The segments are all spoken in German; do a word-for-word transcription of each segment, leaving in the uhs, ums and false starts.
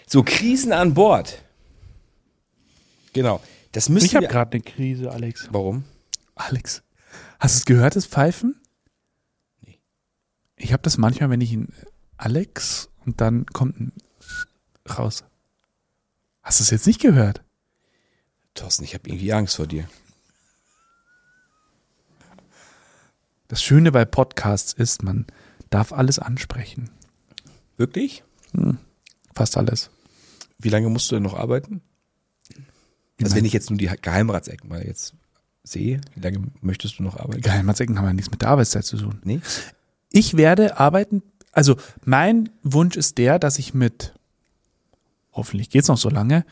So, Krisen an Bord. Genau. Das müssen Ich habe wir- gerade eine Krise, Alex. Warum? Alex, hast du es gehört, das Pfeifen? Nee. Ich habe das manchmal, wenn ich ihn Alex und dann kommt ein raus. Hast du es jetzt nicht gehört? Thorsten, ich habe irgendwie Angst vor dir. Das Schöne bei Podcasts ist, man darf alles ansprechen. Wirklich? Fast alles. Wie lange musst du denn noch arbeiten? Also wenn ich jetzt nur die Geheimratsecken mal jetzt sehe, wie lange möchtest du noch arbeiten? Geheimratsecken haben ja nichts mit der Arbeitszeit zu tun. Nee? Ich werde arbeiten, also mein Wunsch ist der, dass ich mit, hoffentlich geht's noch so lange,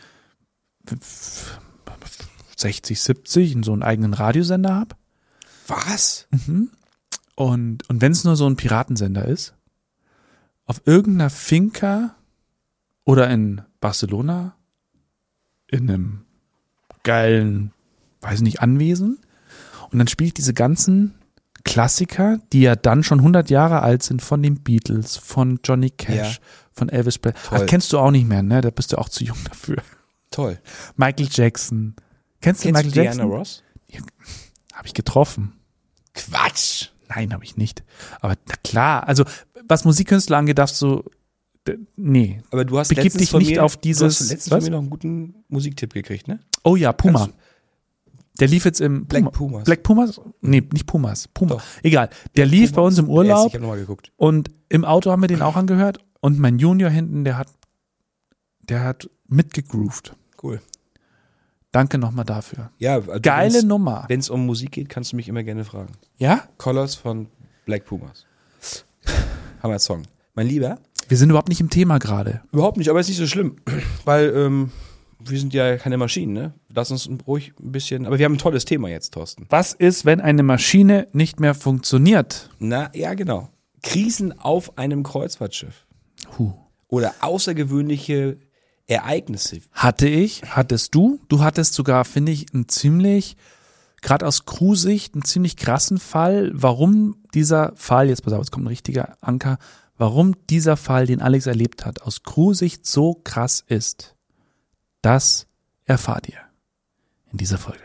sechzig, siebzig so einen eigenen Radiosender habe. Was? Und, und wenn es nur so ein Piratensender ist, auf irgendeiner Finca oder in Barcelona, in einem geilen, weiß nicht, Anwesen. Und dann spiele ich diese ganzen Klassiker, die ja dann schon hundert Jahre alt sind, von den Beatles, von Johnny Cash, Ja. von Elvis Presley. Toll. Ach, kennst du auch nicht mehr, ne? Da bist du auch zu jung dafür. Toll. Michael Jackson. Kennst du Kennst Michael du Jackson? Diana Ross? Habe ich getroffen. Quatsch. Nein, habe ich nicht. Aber na klar, also was Musikkünstler angeht, darfst du, d- nee. Aber du hast Begib letztens dich von nicht mir, auf dieses- Du hast letztens was? von mir noch einen guten Musiktipp gekriegt, ne? Oh ja, Puma. Kannst Der lief jetzt im Black Puma. Pumas. Black Pumas? Nee, nicht Pumas. Puma. Doch. Egal. Der lief bei uns im Ich Urlaub habe nochmal geguckt. und im Auto haben wir den auch angehört und mein Junior hinten, der hat, der hat mitgegroovt. Cool. Danke nochmal dafür. Ja, also Geile wenn's- Nummer. Wenn es um Musik geht, kannst du mich immer gerne fragen. Ja? Colors von Black Pumas. Hammer Song. Mein Lieber? Wir sind überhaupt nicht im Thema gerade. Überhaupt nicht, aber ist nicht so schlimm. Weil ähm, wir sind ja keine Maschinen, ne? Lass uns ruhig ein bisschen. Aber wir haben ein tolles Thema jetzt, Thorsten. Was ist, wenn eine Maschine nicht mehr funktioniert? Na, ja, genau. Krisen auf einem Kreuzfahrtschiff. Huh. Oder außergewöhnliche Ereignisse. Hatte ich, hattest du, du hattest sogar, finde ich, einen ziemlich, gerade aus Crew-Sicht, einen ziemlich krassen Fall, warum dieser Fall, jetzt pass auf, jetzt kommt ein richtiger Anker, warum dieser Fall, den Alex erlebt hat, aus Crew-Sicht so krass ist, das erfahrt ihr in dieser Folge.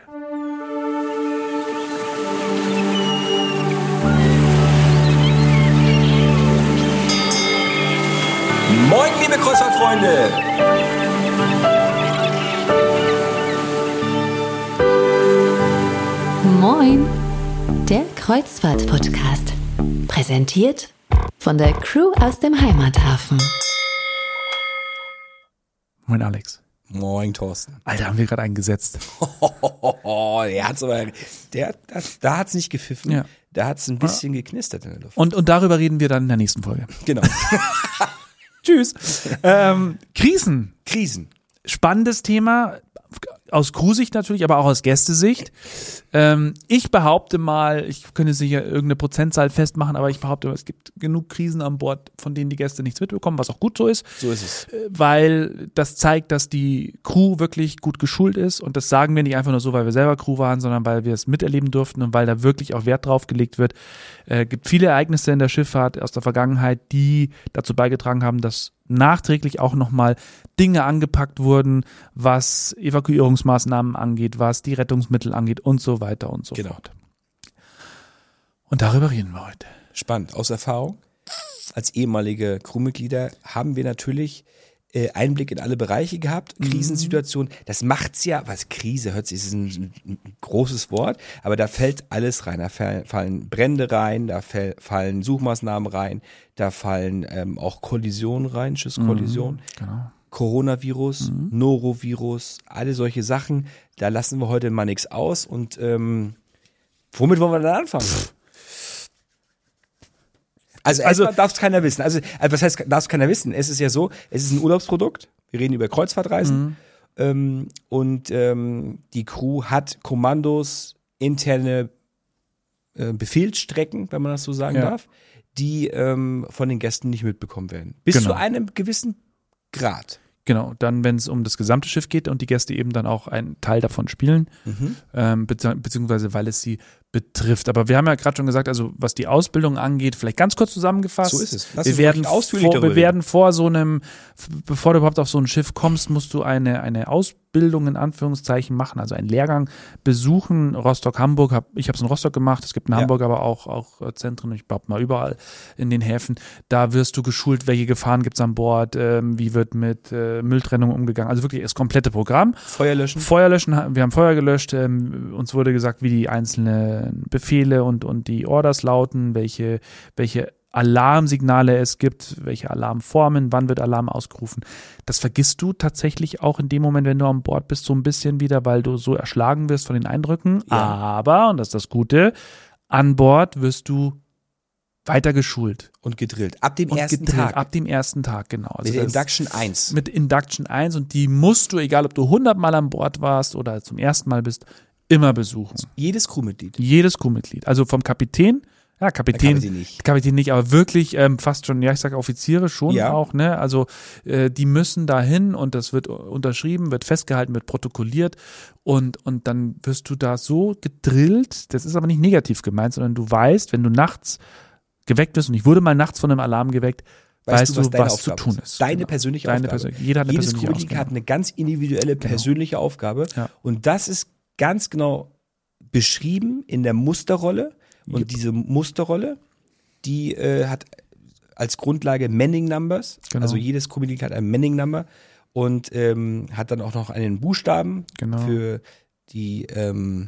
Moin, liebe Kreuzfahrtfreunde! Moin, der Kreuzfahrt-Podcast. Präsentiert von der Crew aus dem Heimathafen. Moin Alex. Moin, Thorsten. Alter, haben wir gerade einen gesetzt. Oh, der hat's aber, der, das, da hat's nicht gepfiffen. Ja. Da hat's ein bisschen geknistert in der Luft. Und, und darüber reden wir dann in der nächsten Folge. Genau. Tschüss. ähm, Krisen. Krisen. Spannendes Thema, aus Crew-Sicht natürlich, aber auch aus Gästesicht. Ähm, ich behaupte mal, ich könnte sicher irgendeine Prozentzahl festmachen, aber ich behaupte, es gibt genug Krisen an Bord, von denen die Gäste nichts mitbekommen, was auch gut so ist, So ist es. weil das zeigt, dass die Crew wirklich gut geschult ist und das sagen wir nicht einfach nur so, weil wir selber Crew waren, sondern weil wir es miterleben durften und weil da wirklich auch Wert drauf gelegt wird. Äh, gibt viele Ereignisse in der Schifffahrt aus der Vergangenheit, die dazu beigetragen haben, dass nachträglich auch nochmal Dinge angepackt wurden, was Evakuierungsmaßnahmen angeht, was die Rettungsmittel angeht und so weiter und so Genau. fort. Und darüber reden wir heute. Spannend. Aus Erfahrung, als ehemalige Crewmitglieder haben wir natürlich äh, Einblick in alle Bereiche gehabt, Krisensituationen. Das macht's ja, was Krise hört sich, ist ein, ein großes Wort, aber da fällt alles rein. Da fallen, fallen Brände rein, da fäll, fallen Suchmaßnahmen rein, da fallen ähm, auch Kollisionen rein, Schiffskollisionen. Genau. Coronavirus, Norovirus, alle solche Sachen. Da lassen wir heute mal nichts aus. Und ähm, womit wollen wir dann anfangen? Also, Also- also darf es keiner wissen. Also, also was heißt, darf es keiner wissen? Es ist ja so, es ist ein Urlaubsprodukt. Wir reden über Kreuzfahrtreisen. Ähm, und ähm, die Crew hat Kommandos, interne äh, Befehlsstrecken, wenn man das so sagen Ja. darf, die ähm, von den Gästen nicht mitbekommen werden. Bis Genau. zu einem gewissen Grad. Genau, dann, wenn es um das gesamte Schiff geht und die Gäste eben dann auch einen Teil davon spielen, ähm, bezieh- beziehungsweise weil es sie betrifft. Aber wir haben ja gerade schon gesagt, also was die Ausbildung angeht, vielleicht ganz kurz zusammengefasst. So ist es. Lass wir uns werden, ausführlich vor, darüber wir werden vor so einem, bevor du überhaupt auf so ein Schiff kommst, musst du eine, eine Ausbildung in Anführungszeichen machen, also einen Lehrgang besuchen. Rostock, Hamburg, hab, ich habe es in Rostock gemacht, es gibt in Ja. Hamburg aber auch, auch Zentren, ich glaube mal überall in den Häfen. Da wirst du geschult, welche Gefahren gibt es an Bord, ähm, wie wird mit äh, Mülltrennung umgegangen. Also wirklich das komplette Programm. Feuer löschen. Feuer löschen, wir haben Feuer gelöscht, ähm, uns wurde gesagt, wie die einzelnen Befehle und, und die Orders lauten, welche, welche Alarmsignale es gibt, welche Alarmformen, wann wird Alarm ausgerufen. Das vergisst du tatsächlich auch in dem Moment, wenn du an Bord bist, so ein bisschen wieder, weil du so erschlagen wirst von den Eindrücken. Ja. Aber, und das ist das Gute, an Bord wirst du weiter geschult. Und gedrillt. Ab dem Und ersten gedrillt. Tag. Ab dem ersten Tag, genau. Also Mit der das- Induction eins. mit Induction eins und die musst du, egal ob du hundert Mal an Bord warst oder zum ersten Mal bist, immer besuchen. Jedes Crewmitglied. Jedes Crewmitglied. Also vom Kapitän, ja, Kapitän, Kapitän nicht. Kapitän nicht, aber wirklich ähm, fast schon, ja, ich sage Offiziere schon Ja. auch, ne? Also äh, die müssen dahin und das wird unterschrieben, wird festgehalten, wird protokolliert und, und dann wirst du da so gedrillt, das ist aber nicht negativ gemeint, sondern du weißt, wenn du nachts geweckt wirst, und ich wurde mal nachts von einem Alarm geweckt, weißt, du, was, deine was zu Aufgabe tun ist. ist. Deine Genau. persönliche Deine Aufgabe. Persön- jeder hat eine Jedes persönliche Crewmitglied Aufgabe. hat eine ganz individuelle persönliche Aufgabe. Ja. Und das ist ganz genau beschrieben in der Musterrolle. Und Yep. diese Musterrolle, die äh, hat als Grundlage Manning Numbers. Genau. Also jedes Crewmitglied hat ein Manning Number und ähm, hat dann auch noch einen Buchstaben Genau. für die ähm,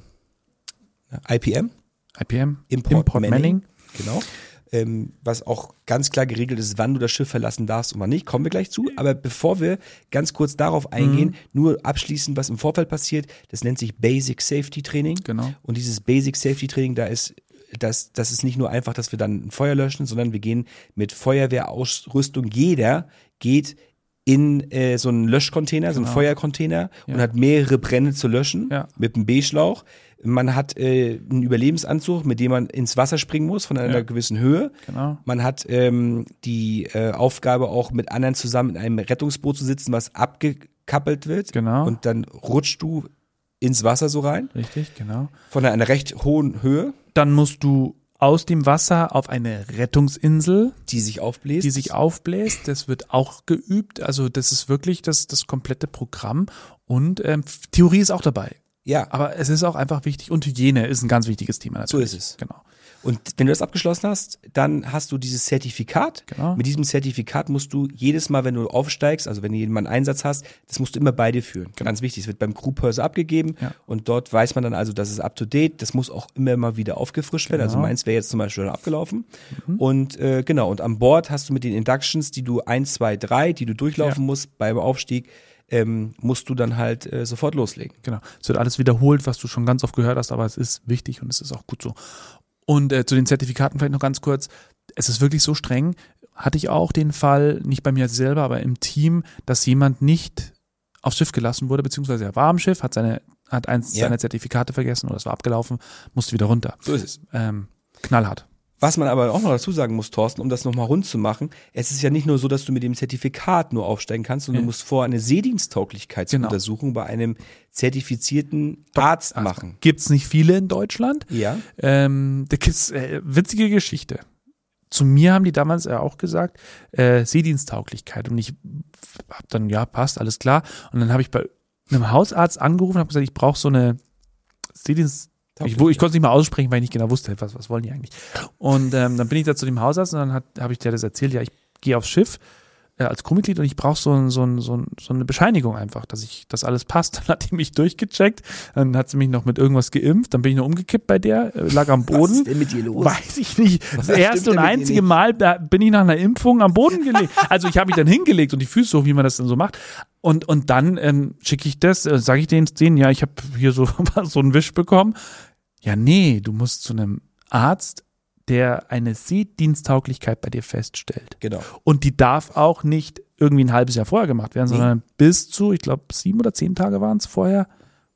I P M. I P M, Import, Manning. Manning. Genau. Ähm, was auch ganz klar geregelt ist, wann du das Schiff verlassen darfst und wann nicht, kommen wir gleich zu. Aber bevor wir ganz kurz darauf eingehen, Mhm. nur abschließend, was im Vorfeld passiert, das nennt sich Basic Safety Training. Genau. Und dieses Basic Safety Training, da ist das, das ist nicht nur einfach, dass wir dann ein Feuer löschen, sondern wir gehen mit Feuerwehrausrüstung. Jeder geht in äh, so einen Löschcontainer, so einen Genau. Feuercontainer Ja. und hat mehrere Brände zu löschen Ja. mit einem B-Schlauch. Man hat äh, einen Überlebensanzug, mit dem man ins Wasser springen muss von einer Ja. gewissen Höhe. Genau. Man hat ähm, die äh, Aufgabe auch mit anderen zusammen in einem Rettungsboot zu sitzen, was abgekappelt wird. Genau. Und dann rutschst du ins Wasser so rein, Richtig, genau. von einer, einer recht hohen Höhe, Dann musst du aus dem Wasser auf eine Rettungsinsel, die sich aufbläst. die sich aufbläst. Das wird auch geübt. Also das ist wirklich das, das komplette Programm. Und ähm, Theorie ist auch dabei. Ja, Aber es ist auch einfach wichtig. Und Hygiene ist ein ganz wichtiges Thema natürlich. So ist es. Genau. und wenn du das abgeschlossen hast, dann hast du dieses Zertifikat. Genau. Mit diesem Zertifikat musst du jedes Mal, wenn du aufsteigst, also wenn du jemanden Einsatz hast, das musst du immer bei dir führen. Ganz wichtig, es wird beim Crewpurser abgegeben Ja. und dort weiß man dann also, das ist up to date. Das muss auch immer mal wieder aufgefrischt werden. Also Genau. meins wäre jetzt zum Beispiel schon abgelaufen. Und äh, genau, und an Bord hast du mit den Inductions, die du eins, zwei, drei, die du durchlaufen Ja. musst beim Aufstieg, ähm, musst du dann halt äh, sofort loslegen. Genau. Es wird alles wiederholt, was du schon ganz oft gehört hast, aber es ist wichtig und es ist auch gut so. Und äh, zu den Zertifikaten vielleicht noch ganz kurz. Es ist wirklich so streng. Hatte ich auch den Fall, nicht bei mir selber, aber im Team, dass jemand nicht aufs Schiff gelassen wurde, beziehungsweise er war am Schiff, hat seine, hat eins Ja. seiner Zertifikate vergessen oder es war abgelaufen, musste wieder runter. So ist es. Ähm, knallhart. Was man aber auch noch dazu sagen muss, Thorsten, um das nochmal rund zu machen, es ist ja nicht nur so, dass du mit dem Zertifikat nur aufsteigen kannst, sondern Ja. du musst vorher eine Seediensttauglichkeitsuntersuchung bei einem zertifizierten Arzt machen. Gibt's nicht viele in Deutschland. Ja. Ähm, da gibt's äh, witzige Geschichte. Zu mir haben die damals ja auch gesagt, äh, Seediensttauglichkeit. Und ich hab dann, ja, passt, alles klar. Und dann habe ich bei einem Hausarzt angerufen und habe gesagt, ich brauche so eine Seedienst Ich, wo- ich konnte es nicht mal aussprechen, weil ich nicht genau wusste, was, was wollen die eigentlich. Und ähm, dann bin ich da zu dem Hausarzt und dann habe ich dir das erzählt, ja, ich gehe aufs Schiff äh, als Crewmitglied und ich brauche so, ein- so, ein- so, ein- so eine Bescheinigung einfach, dass ich das alles passt. Dann hat die mich durchgecheckt, dann hat sie mich noch mit irgendwas geimpft, dann bin ich noch umgekippt bei der, äh, lag am Was Boden. ist denn mit dir los? Weiß ich nicht. Das Was erste stimmt und denn mit dir einzige nicht? Mal da bin ich nach einer Impfung am Boden gelegt. Also ich habe mich dann hingelegt und die Füße hoch, wie man das dann so macht. Und, und dann ähm, schicke ich das, äh, sage ich denen, denen, ja, ich habe hier so, so einen Wisch bekommen. Ja, nee, du musst zu einem Arzt, der eine Seediensttauglichkeit bei dir feststellt. Genau. Und die darf auch nicht irgendwie ein halbes Jahr vorher gemacht werden, Nee. sondern bis zu, ich glaube, sieben oder zehn Tage waren es vorher.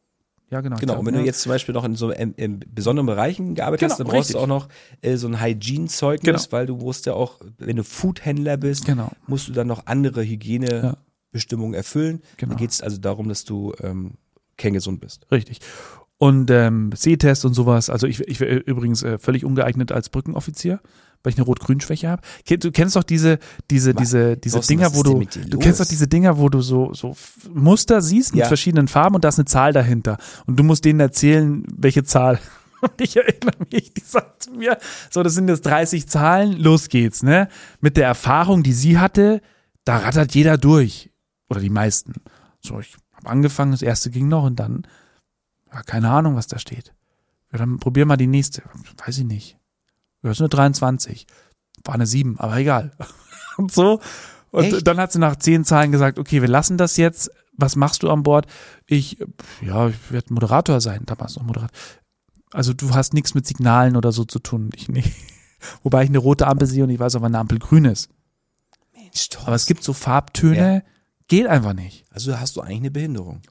Ja, genau. ich Genau, glaub, und wenn ja. du jetzt zum Beispiel noch in so ähm, in besonderen Bereichen gearbeitet Genau, hast, dann brauchst richtig. du auch noch äh, so ein Hygiene-Zeugnis, Genau. weil du musst ja auch, wenn du Foodhändler bist, Genau. musst du dann noch andere Hygienebestimmungen erfüllen. Genau. Da geht es also darum, dass du ähm, kerngesund bist. Richtig. Und ähm, Sehtest und sowas. Also ich, ich wäre übrigens äh, völlig ungeeignet als Brückenoffizier, weil ich eine Rot-Grün-Schwäche habe. Du kennst doch diese, diese, Was? diese, diese Thorsten, Dinger, was wo ist denn du, mit dir du los? kennst doch diese Dinger, wo du so, so Muster siehst mit Ja. verschiedenen Farben und da ist eine Zahl dahinter. Und du musst denen erzählen, welche Zahl. Und ich erinnere mich, die sagt zu mir, so, das sind jetzt dreißig Zahlen, los geht's, ne? Mit der Erfahrung, die sie hatte, da rattert jeder durch. Oder die meisten. So, ich habe angefangen, das erste ging noch und dann, ja, keine Ahnung, was da steht. Ja, dann probier mal die nächste. Weiß ich nicht. Ja, das ist eine dreiundzwanzig. War eine sieben, aber egal. Und so. Und Echt? dann hat sie nach zehn Zahlen gesagt, okay, wir lassen das jetzt. Was machst du an Bord? Ich, ja, ich werde Moderator sein. Damals noch Moderator. Also du hast nichts mit Signalen oder so zu tun. Ich nicht. Wobei ich eine rote Ampel sehe und ich weiß auch, wann eine Ampel grün ist. Mensch, Thorsten. Aber es gibt so Farbtöne, Ja. geht einfach nicht. Also hast du eigentlich eine Behinderung.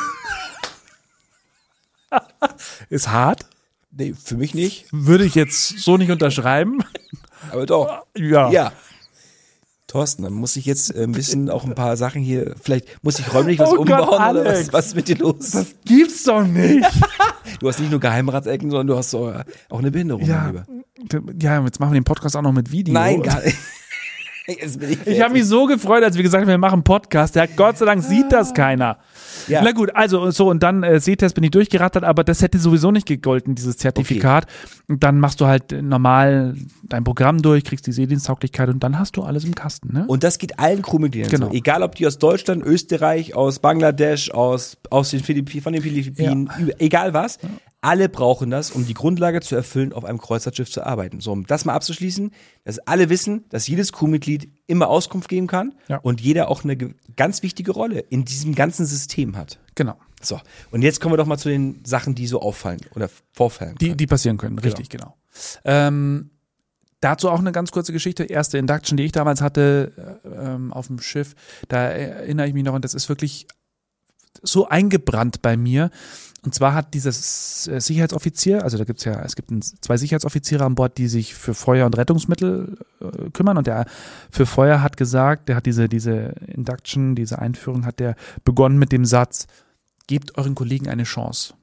Ist hart. Nee, für mich nicht, Würde ich jetzt so nicht unterschreiben. aber doch. Ja. Ja. Thorsten, dann muss ich jetzt äh, ein bisschen auch ein paar Sachen hier, vielleicht muss ich räumlich was Oh Gott, umbauen oder Alex. was, was ist mit dir los? Gibt's doch nicht. Du hast nicht nur Geheimratsecken, sondern du hast auch, auch eine Behinderung, mein Ja, Lieber. ja, jetzt machen wir den Podcast auch noch mit Video. Nein, gar nicht. Jetzt bin ich Ich habe mich so gefreut, als wir gesagt haben, wir machen einen Podcast. Ja, Gott sei Dank sieht das keiner. Ja. Na gut, also so und dann äh, Sehtest bin ich durchgerattert, aber das hätte sowieso nicht gegolten, dieses Zertifikat. Und dann machst du halt normal dein Programm durch, kriegst die Seediensttauglichkeit und dann hast du alles im Kasten, ne? Und das geht allen Crewmitgliedern Genau. so. Egal, ob die aus Deutschland, Österreich, aus Bangladesch, aus, aus den Philippinen, von den Philippinen, über- egal was. Alle brauchen das, um die Grundlage zu erfüllen, auf einem Kreuzfahrtschiff zu arbeiten. So, um das mal abzuschließen, dass alle wissen, dass jedes Crewmitglied immer Auskunft geben kann Ja. und jeder auch eine ge- ganz wichtige Rolle in diesem ganzen System hat. Genau. So, und jetzt kommen wir doch mal zu den Sachen, die so auffallen oder vorfallen. Die, können. die passieren können, richtig, genau. Ähm, dazu auch eine ganz kurze Geschichte. Erste Induction, die ich damals hatte äh, ähm, auf dem Schiff, da erinnere ich mich noch, und das ist wirklich so eingebrannt bei mir. Und zwar hat dieses äh, Sicherheitsoffizier, also da gibt's ja, es gibt ein, zwei Sicherheitsoffiziere an Bord, die sich für Feuer und Rettungsmittel äh, kümmern. Und der für Feuer hat gesagt, der hat diese, diese Induction, diese Einführung, hat der begonnen mit dem Satz, gebt euren Kollegen eine Chance.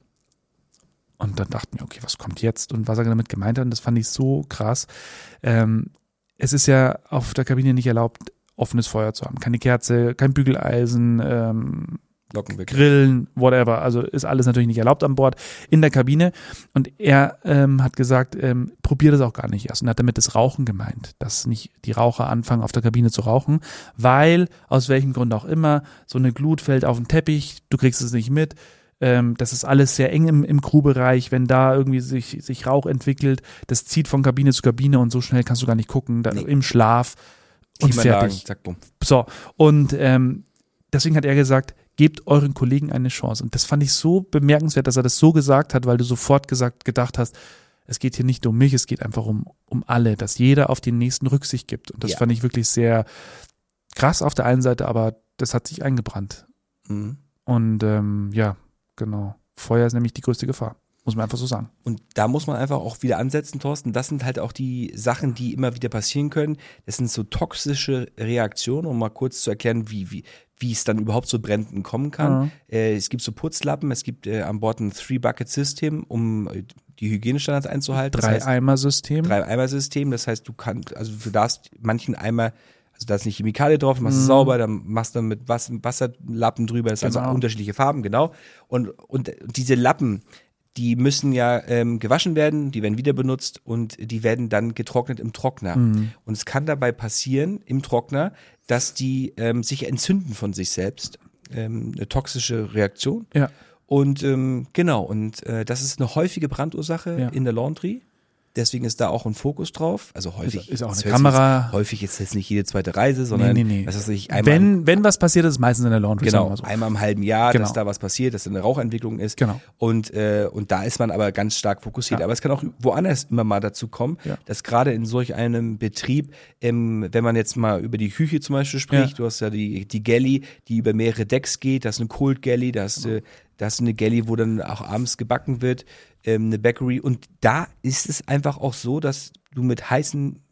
Und dann dachten wir, okay, was kommt jetzt? Und was er damit gemeint hat, und das fand ich so krass. Ähm, es ist ja auf der Kabine nicht erlaubt, offenes Feuer zu haben. Keine Kerze, kein Bügeleisen, ähm, Glockenweg. Grillen, whatever. Also ist alles natürlich nicht erlaubt an Bord in der Kabine. Und er ähm, hat gesagt, ähm, probier das auch gar nicht erst. Und hat damit das Rauchen gemeint, dass nicht die Raucher anfangen, auf der Kabine zu rauchen, weil, aus welchem Grund auch immer, so eine Glut fällt auf den Teppich, du kriegst es nicht mit. Ähm, das ist alles sehr eng im, im Crewbereich. Wenn da irgendwie sich, sich Rauch entwickelt, das zieht von Kabine zu Kabine und so schnell kannst du gar nicht gucken, da, Nee. im Schlaf und Klimaanlagen, fertig. zack, bumm. So, und ähm, deswegen hat er gesagt, gebt euren Kollegen eine Chance. Und das fand ich so bemerkenswert, dass er das so gesagt hat, weil du sofort gesagt, gedacht hast, es geht hier nicht um mich, es geht einfach um, um alle, dass jeder auf den nächsten Rücksicht gibt. Und das Ja. fand ich wirklich sehr krass auf der einen Seite, aber das hat sich eingebrannt. Mhm. Und ähm, ja, genau. Feuer ist nämlich die größte Gefahr. Muss man einfach so sagen. Und da muss man einfach auch wieder ansetzen, Thorsten. Das sind halt auch die Sachen, die immer wieder passieren können. Das sind so toxische Reaktionen, um mal kurz zu erklären, wie, wie, wie es dann überhaupt zu Bränden kommen kann. Mhm. Äh, es gibt so Putzlappen, es gibt äh, an Bord ein Three-Bucket-System, um äh, die Hygienestandards einzuhalten. Das heißt, Drei-Eimer-System. Drei-Eimer-System, das heißt, du kannst, also du darfst manchen Eimer, also da ist nicht Chemikalie drauf, du machst es Mhm. sauber, dann machst du mit Wasser, Wasserlappen drüber, das sind Genau. also unterschiedliche Farben, genau. Und, und diese Lappen, die müssen ja ähm, gewaschen werden, die werden wieder benutzt und die werden dann getrocknet im Trockner. Mhm. Und es kann dabei passieren im Trockner, dass die ähm, sich entzünden von sich selbst. Ähm, eine toxische Reaktion. Ja. Und ähm, genau, und äh, das ist eine häufige Brandursache Ja. in der Laundry. Deswegen ist da auch ein Fokus drauf. Also häufig Ist- ist auch das eine hört sich Kamera. Jetzt, häufig ist jetzt nicht jede zweite Reise, sondern Nee, nee, nee. das ist nicht einmal Wenn, wenn was passiert, ist es meistens in der Laundry. sagen wir genau mal so. einmal im halben Jahr, Genau. dass da was passiert, dass da eine Rauchentwicklung ist. Genau. Und äh, und da ist man aber ganz stark fokussiert. Ja. Aber es kann auch woanders immer mal dazu kommen, Ja. dass gerade in solch einem Betrieb, ähm, wenn man jetzt mal über die Küche zum Beispiel spricht, Ja. du hast ja die die Galley, die über mehrere Decks geht, das ist eine Cold Galley, da hast du da hast du eine Galley, wo dann auch abends gebacken wird, ähm, eine Bakery. Und da ist es einfach auch so, dass du mit heißen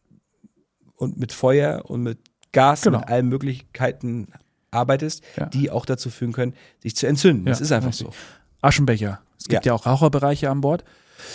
und mit Feuer und mit Gas, Genau. mit allen Möglichkeiten arbeitest, Ja. die auch dazu führen können, sich zu entzünden. Das Ja, ist einfach richtig. so. Aschenbecher. Es gibt ja, Ja. auch Raucherbereiche an Bord.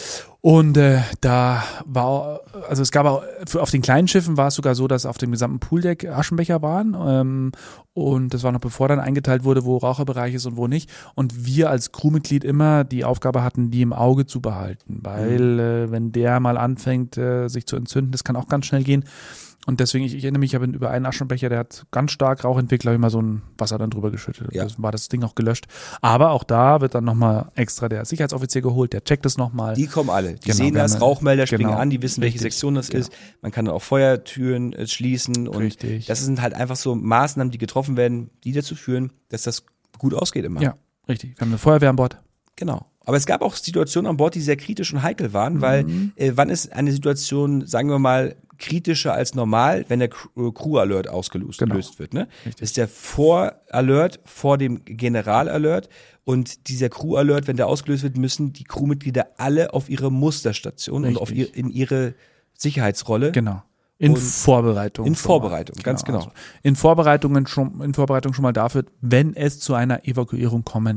Und äh, da war, also es gab auch, für, auf den kleinen Schiffen war es sogar so, dass auf dem gesamten Pooldeck Aschenbecher waren. Ähm, und das war noch bevor dann eingeteilt wurde, wo Raucherbereich ist und wo nicht. Und wir als Crewmitglied immer die Aufgabe hatten, die im Auge zu behalten. Weil Mhm. äh, wenn der mal anfängt, äh, sich zu entzünden, das kann auch ganz schnell gehen. Und deswegen, ich, ich erinnere mich, ich habe über einen Aschenbecher, der hat ganz stark Rauch entwickelt, habe ich mal so ein Wasser dann drüber geschüttet. Ja. Das war das Ding auch gelöscht. Aber auch da wird dann nochmal extra der Sicherheitsoffizier geholt, der checkt es nochmal. Die kommen alle. Die Genau, sehen wir das, haben- Rauchmelder springen genau, an, die wissen, welche richtig, Sektion das genau. ist. Man kann dann auch Feuertüren äh, schließen und Richtig. das sind halt einfach so Maßnahmen, die getroffen werden, die dazu führen, dass das gut ausgeht immer. Ja, richtig. Wir haben eine Feuerwehr an Bord. Genau. Aber es gab auch Situationen an Bord, die sehr kritisch und heikel waren, weil Mhm. äh, wann ist eine Situation, sagen wir mal, kritischer als normal, wenn der Cr- Crew Alert ausgelöst Genau. gelöst wird. Ne? Richtig. Das ist der Vor-Alert vor dem General-Alert und dieser Crew Alert, wenn der ausgelöst wird, müssen die Crewmitglieder alle auf ihre Musterstation und auf Richtig. ihr, in ihre Sicherheitsrolle. Genau. In Und Vorbereitung. in schon mal. Vorbereitung, ganz genau. Also in Vorbereitungen schon, in Vorbereitung schon mal dafür, wenn es zu einer Evakuierung kommen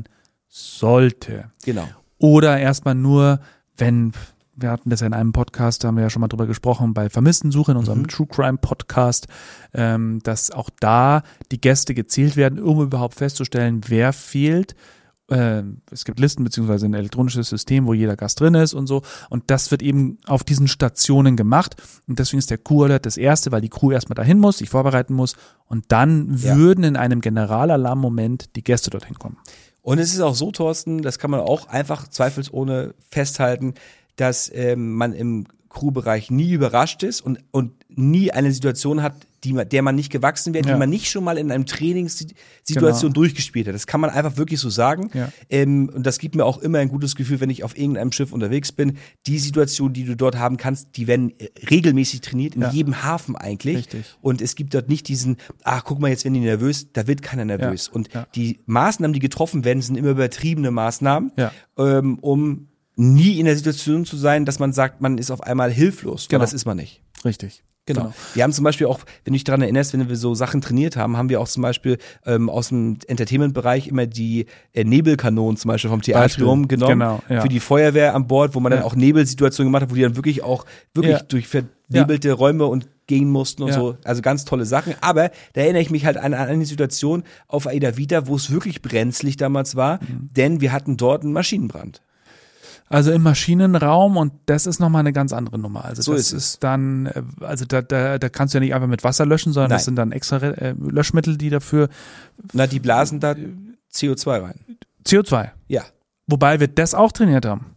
sollte. Genau. Oder erstmal nur, wenn, wir hatten das ja in einem Podcast, da haben wir ja schon mal drüber gesprochen, bei Vermisstensuche in unserem Mhm. True Crime Podcast, ähm, dass auch da die Gäste gezählt werden, um überhaupt festzustellen, wer fehlt. Ähm, es gibt Listen beziehungsweise ein elektronisches System, wo jeder Gast drin ist und so. Und das wird eben auf diesen Stationen gemacht. Und deswegen ist der Crew-Alert das erste, weil die Crew erstmal dahin muss, sich vorbereiten muss. Und dann Ja. würden in einem Generalalarm-Moment die Gäste dorthin kommen. Und es ist auch so, Thorsten, das kann man auch einfach zweifelsohne festhalten, dass ähm, man im Crewbereich nie überrascht ist und, und nie eine Situation hat, die man, der man nicht gewachsen wäre, Ja. die man nicht schon mal in einem Trainingssituation Genau. durchgespielt hat. Das kann man einfach wirklich so sagen. Ja. Ähm, und das gibt mir auch immer ein gutes Gefühl, wenn ich auf irgendeinem Schiff unterwegs bin. Die Situation, die du dort haben kannst, die werden äh, regelmäßig trainiert, in Ja. jedem Hafen eigentlich. Richtig. Und es gibt dort nicht diesen, ach, guck mal, jetzt werden die nervös, da wird keiner nervös. Ja. Und Ja. die Maßnahmen, die getroffen werden, sind immer übertriebene Maßnahmen, Ja. ähm, um nie in der Situation zu sein, dass man sagt, man ist auf einmal hilflos. Genau. Und das ist man nicht. Richtig. Genau. Wir haben zum Beispiel auch, wenn du dich daran erinnerst, wenn wir so Sachen trainiert haben, haben wir auch zum Beispiel ähm, aus dem Entertainment-Bereich immer die äh, Nebelkanonen zum Beispiel vom Theatrium Beispiel. genommen Genau, ja. für die Feuerwehr an Bord, wo man Ja. dann auch Nebelsituationen gemacht hat, wo die dann wirklich auch wirklich Ja. durch vernebelte Räume und gehen mussten und Ja. so. Also ganz tolle Sachen. Aber da erinnere ich mich halt an, an eine Situation auf Aida Vita, wo es wirklich brenzlig damals war, Mhm. denn wir hatten dort einen Maschinenbrand. Also im Maschinenraum und das ist nochmal eine ganz andere Nummer. Also So das ist es. ist dann, äh, also da, da, da kannst du ja nicht einfach mit Wasser löschen, sondern Nein. das sind dann extra äh, Löschmittel, die dafür Na, die blasen da C O zwei rein. C O zwei. Ja. Wobei wir das auch trainiert haben.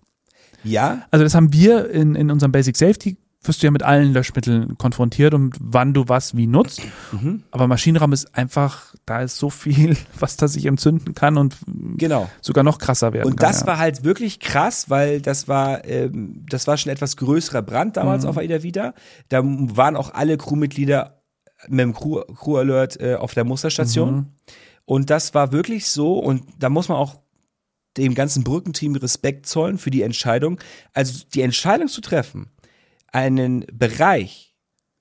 Ja, Also das haben wir in, in unserem Basic Safety, wirst du ja mit allen Löschmitteln konfrontiert und wann du was wie nutzt. Mhm. Aber Maschinenraum ist einfach, da ist so viel, was da sich entzünden kann und genau. sogar noch krasser werden Und kann. das ja. war halt wirklich krass, weil das war, ähm, das war schon etwas größerer Brand damals Mhm. auf Aida Vita. Da waren auch alle Crewmitglieder mit dem Crew, Crew Alert äh, auf der Musterstation. Mhm. Und das war wirklich so, und da muss man auch dem ganzen Brückenteam Respekt zollen für die Entscheidung. Also die Entscheidung zu treffen, einen Bereich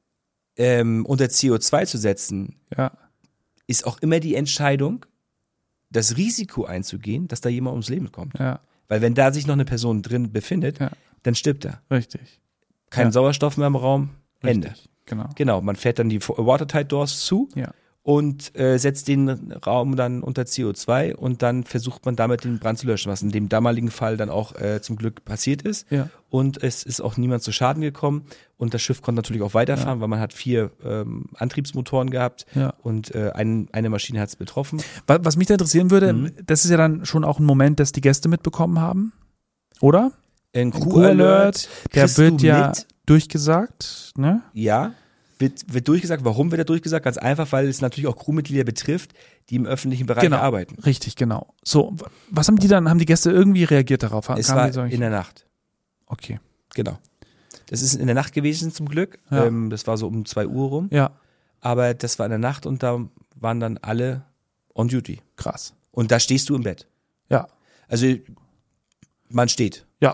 ähm, unter C O zwei zu setzen, Ja, ist auch immer die Entscheidung, das Risiko einzugehen, dass da jemand ums Leben kommt. ja, Weil wenn da sich noch eine Person drin befindet, Ja. dann stirbt er. richtig. Kein Ja. Sauerstoff mehr im Raum, Ende. Richtig, genau. Genau, man fährt dann die Watertight Doors zu Ja. und äh, setzt den Raum dann unter C O zwei und dann versucht man damit den Brand zu löschen, was in dem damaligen Fall dann auch äh, zum Glück passiert ist. Ja. Und es ist auch niemand zu Schaden gekommen und das Schiff konnte natürlich auch weiterfahren, weil man hat vier ähm, Antriebsmotoren gehabt Ja. und äh, ein, eine Maschine hat es betroffen. Was, was mich da interessieren würde, Mhm. das ist ja dann schon auch ein Moment, dass die Gäste mitbekommen haben, oder? Ein Crew Alert, der kriegst wird du ja mit. durchgesagt, ne? Ja, wird, wird durchgesagt. Warum wird er durchgesagt? Ganz einfach, weil es natürlich auch Crewmitglieder betrifft, die im öffentlichen Bereich Genau. arbeiten. Richtig, genau. So, w- was haben die dann, haben die Gäste irgendwie reagiert darauf? Es Kamen war die solche- in der Nacht. Okay, Genau. Das ist in der Nacht gewesen zum Glück. Ja. Ähm, das war so um zwei Uhr rum. ja, Aber das war in der Nacht und da waren dann alle on duty. krass. Und da stehst du im Bett. Ja, Also man steht. ja,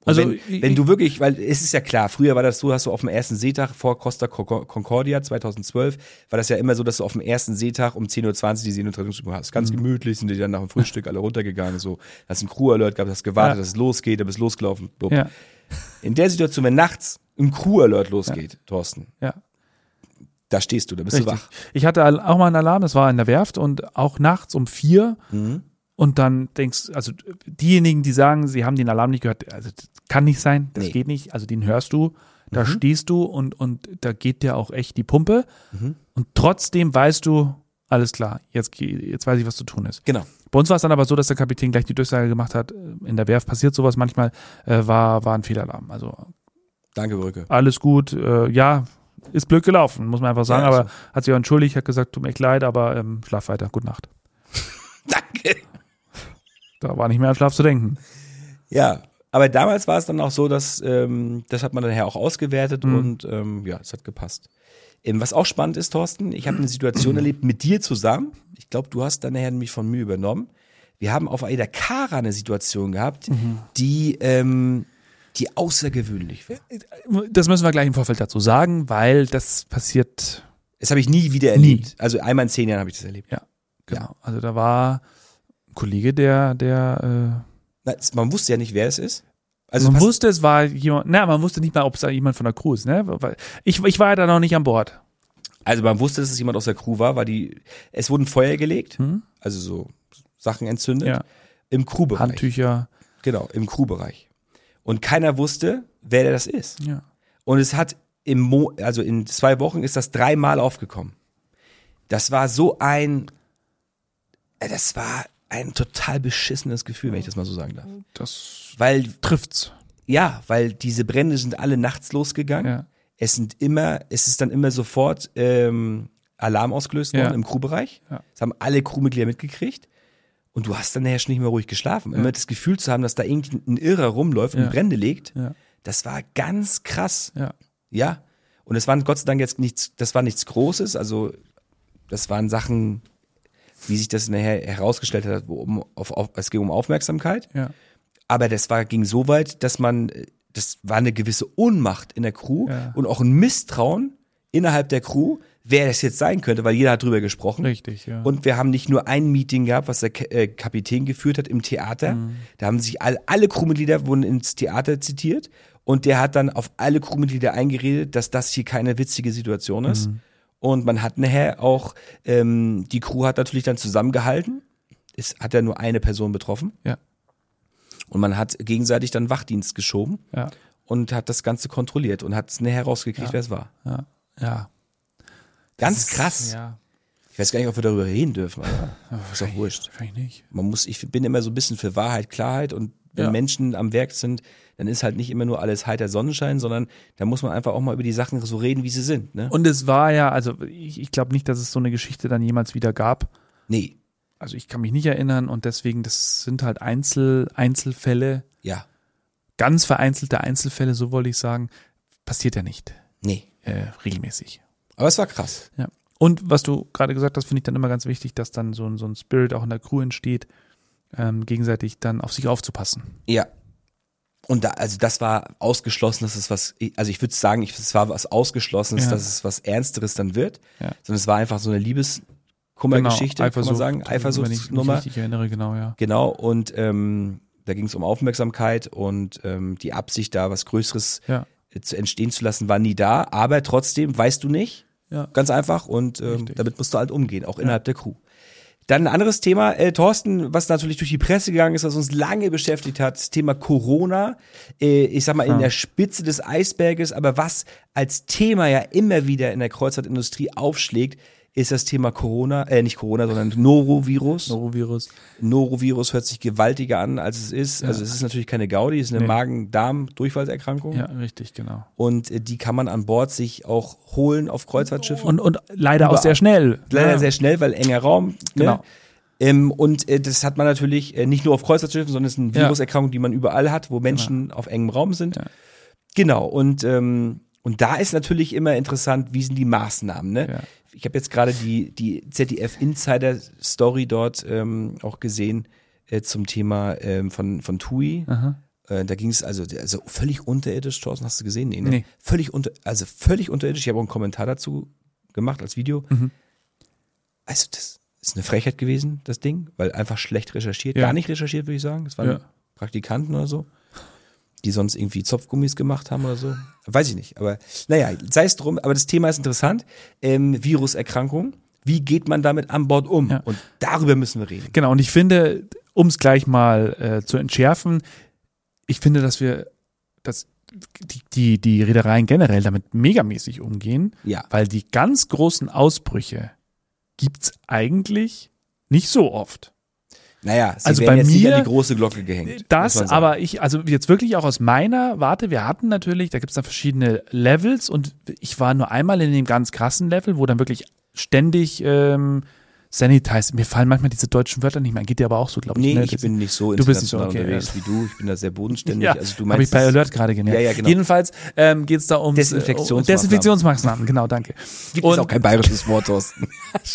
Also wenn, ich, wenn du wirklich, weil es ist ja klar, früher war das so, hast du auf dem ersten Seetag vor Costa Concordia zweitausendzwölf, war das ja immer so, dass du auf dem ersten Seetag um zehn Uhr zwanzig die Seenotrettungsübung hast. Ganz mhm. gemütlich sind die dann nach dem Frühstück alle runtergegangen, so, hast einen Crew-Alert gehabt, hast gewartet, ja. dass es losgeht, dann bist losgelaufen. Ja. In der Situation, wenn nachts ein Crew-Alert losgeht, ja. Thorsten, ja. da stehst du, da bist Richtig. du wach. Ich hatte auch mal einen Alarm, das war in der Werft und auch nachts um vier mhm. und dann denkst, also diejenigen, die sagen, sie haben den Alarm nicht gehört, also das kann nicht sein, das nee. geht nicht, also den hörst du, da mhm. stehst du und, und da geht dir auch echt die Pumpe mhm. und trotzdem weißt du, alles klar, jetzt, jetzt weiß ich, was zu tun ist. Genau. Bei uns war es dann aber so, dass der Kapitän gleich die Durchsage gemacht hat, in der Werft passiert sowas manchmal, äh, war, war ein Fehlalarm, also danke, Brücke. Alles gut, äh, ja, ist blöd gelaufen, muss man einfach sagen, ja, also. aber hat sich auch entschuldigt, hat gesagt, tut mir echt leid, aber ähm, schlaf weiter, gute Nacht. Danke. Da war nicht mehr an Schlaf zu denken. Ja, aber damals war es dann auch so, dass, ähm, das hat man dann auch ausgewertet mhm. und ähm, ja, es hat gepasst. Ähm, was auch spannend ist, Thorsten, ich habe eine Situation erlebt mit dir zusammen, ich glaube, du hast dann nachher nämlich von mir übernommen, wir haben auf Aida Kara eine Situation gehabt, mhm. die, ähm, die außergewöhnlich war. Das müssen wir gleich im Vorfeld dazu sagen, weil das passiert. Das habe ich nie wieder erlebt. Nie. Also einmal in zehn Jahren habe ich das erlebt. Ja, genau. Ja. Also da war ein Kollege, der, der. Äh Na, man wusste ja nicht, wer es ist. Also man wusste, es war jemand. Na, man wusste nicht mal, ob es jemand von der Crew ist. Ne, ich, ich war ja da noch nicht an Bord. Also man wusste, dass es jemand aus der Crew war, weil die. Es wurden Feuer gelegt, hm? also so Sachen entzündet ja. im Crewbereich. Handtücher. Genau, im Crewbereich. Und keiner wusste, wer das ist. Ja. Und es hat im Mo- also in zwei Wochen ist das dreimal aufgekommen. Das war so ein, das war ein total beschissenes Gefühl, wenn ich das mal so sagen darf. Das weil trifft's. Ja, weil diese Brände sind alle nachts losgegangen. Ja. Es sind immer, es ist dann immer sofort ähm, Alarm ausgelöst worden ja. im Crewbereich. Ja. Das haben alle Crewmitglieder mitgekriegt. Und du hast dann nachher schon nicht mehr ruhig geschlafen. Ja. Immer das Gefühl zu haben, dass da irgendwie ein Irrer rumläuft und ja. Brände legt, ja. das war ganz krass. Ja. ja. Und es waren Gott sei Dank jetzt nichts, das war nichts Großes, also das waren Sachen, wie sich das nachher herausgestellt hat, wo um, auf, auf, es ging um Aufmerksamkeit. Ja. Aber das war, ging so weit, dass man, das war eine gewisse Ohnmacht in der Crew ja. und auch ein Misstrauen innerhalb der Crew, wer das jetzt sein könnte, weil jeder hat drüber gesprochen. Richtig, ja. Und wir haben nicht nur ein Meeting gehabt, was der K- äh, Kapitän geführt hat im Theater. Mhm. Da haben sich all, alle Crewmitglieder wurden ins Theater zitiert und der hat dann auf alle Crewmitglieder eingeredet, dass das hier keine witzige Situation ist. Mhm. Und man hat nachher auch, ähm, die Crew hat natürlich dann zusammengehalten. Es hat ja nur eine Person betroffen. Ja. Und man hat gegenseitig dann Wachdienst geschoben ja. und hat das Ganze kontrolliert und hat es nachher rausgekriegt, ja. wer es war. Ja. ja. Ganz ist, krass. Ja. Ich weiß gar nicht, ob wir darüber reden dürfen, aber ja, ist doch wurscht. Wahrscheinlich nicht. Man muss, ich bin immer so ein bisschen für Wahrheit, Klarheit und wenn ja. Menschen am Werk sind, dann ist halt nicht immer nur alles heiter Sonnenschein, sondern da muss man einfach auch mal über die Sachen so reden, wie sie sind. Ne? Und es war ja, also ich, ich glaube nicht, dass es so eine Geschichte dann jemals wieder gab. Nee. Also ich kann mich nicht erinnern und deswegen, das sind halt Einzel, Einzelfälle. Ja. Ganz vereinzelte Einzelfälle, so wollte ich sagen, passiert ja nicht. Nee. Äh, regelmäßig. Aber es war krass. Ja. Und was du gerade gesagt hast, finde ich dann immer ganz wichtig, dass dann so ein, so ein Spirit auch in der Crew entsteht, ähm, gegenseitig dann auf sich aufzupassen. Ja. Und da, also das war ausgeschlossen, dass es was, also ich würde sagen, ich, es war was Ausgeschlossenes, ja. dass es was Ernsteres dann wird, ja. sondern es war einfach so eine Liebeskummergeschichte, genau, kann man sagen, Eifersuchtsnummer. Wenn ich mich richtig erinnere, genau, ja. Genau, und ähm, da ging es um Aufmerksamkeit und ähm, die Absicht, da was Größeres ja. zu entstehen zu lassen, war nie da, aber trotzdem weißt du nicht, ja. ganz einfach und ähm, damit musst du halt umgehen, auch ja. innerhalb der Crew. Dann ein anderes Thema, äh, Thorsten, was natürlich durch die Presse gegangen ist, was uns lange beschäftigt hat, das Thema Corona, äh, ich sag mal in ja. der Spitze des Eisberges, aber was als Thema ja immer wieder in der Kreuzfahrtindustrie aufschlägt, ist das Thema Corona, äh nicht Corona, sondern Norovirus. Norovirus. Norovirus hört sich gewaltiger an, als es ist. Ja. Also es ist natürlich keine Gaudi, es ist eine Nee. Magen-Darm-Durchfallserkrankung. Ja, richtig, genau. Und äh, die kann man an Bord sich auch holen auf Kreuzfahrtschiffen. Und, und leider auch Überall. sehr schnell. Leider ja. sehr schnell, weil enger Raum. Ne? Genau. Ähm, und äh, das hat man natürlich äh, nicht nur auf Kreuzfahrtschiffen, sondern es ist eine Ja. Viruserkrankung, die man überall hat, wo Menschen auf engem Raum sind. Ja. Genau. Und ähm, und da ist natürlich immer interessant, wie sind die Maßnahmen. Ne? Ja. Ich habe jetzt gerade die die Z D F Insider Story dort ähm, auch gesehen äh, zum Thema ähm, von von T U I. Aha. Äh, da ging es also, also völlig unterirdisch, Thorsten, hast du gesehen? Nee, ne? Nee. Völlig unter, also völlig unterirdisch. Ich habe auch einen Kommentar dazu gemacht als Video. Mhm. Also das ist eine Frechheit gewesen, das Ding, weil einfach schlecht recherchiert. Ja. Gar nicht recherchiert, würde ich sagen. Das waren Ja. Praktikanten oder so, die sonst irgendwie Zopfgummis gemacht haben oder so. Weiß ich nicht, aber naja, sei es drum. Aber das Thema ist interessant. Ähm, Viruserkrankung. Wie geht man damit an Bord um? Ja. Und darüber müssen wir reden. Genau, und ich finde, um es gleich mal äh, zu entschärfen, ich finde, dass wir, dass die, die, die Reedereien generell damit megamäßig umgehen, Ja. weil die ganz großen Ausbrüche gibt's eigentlich nicht so oft. Naja, sie Also werden bei jetzt nicht mir- an die große Glocke gehängt. Das, muss man sagen. aber ich, also jetzt wirklich auch aus meiner Warte, wir hatten natürlich, da gibt's dann verschiedene Levels und ich war nur einmal in dem ganz krassen Level, wo dann wirklich ständig ähm, sanitized, mir fallen manchmal diese deutschen Wörter nicht mehr, geht dir aber auch so, glaube ich. Nee, ne? ich Das- bin nicht so Du bist nicht so, international okay, unterwegs wie du. Ich bin da sehr bodenständig. Ja, also du habe ich bei das- Alert gerade gemerkt. Ja, ja, genau. Jedenfalls ähm, geht es da um Desinfektionsmaßnahmen. Desinfektionsmaßnahmen, genau, danke. Gibt Und es auch kein bayerisches Wort, Thorsten.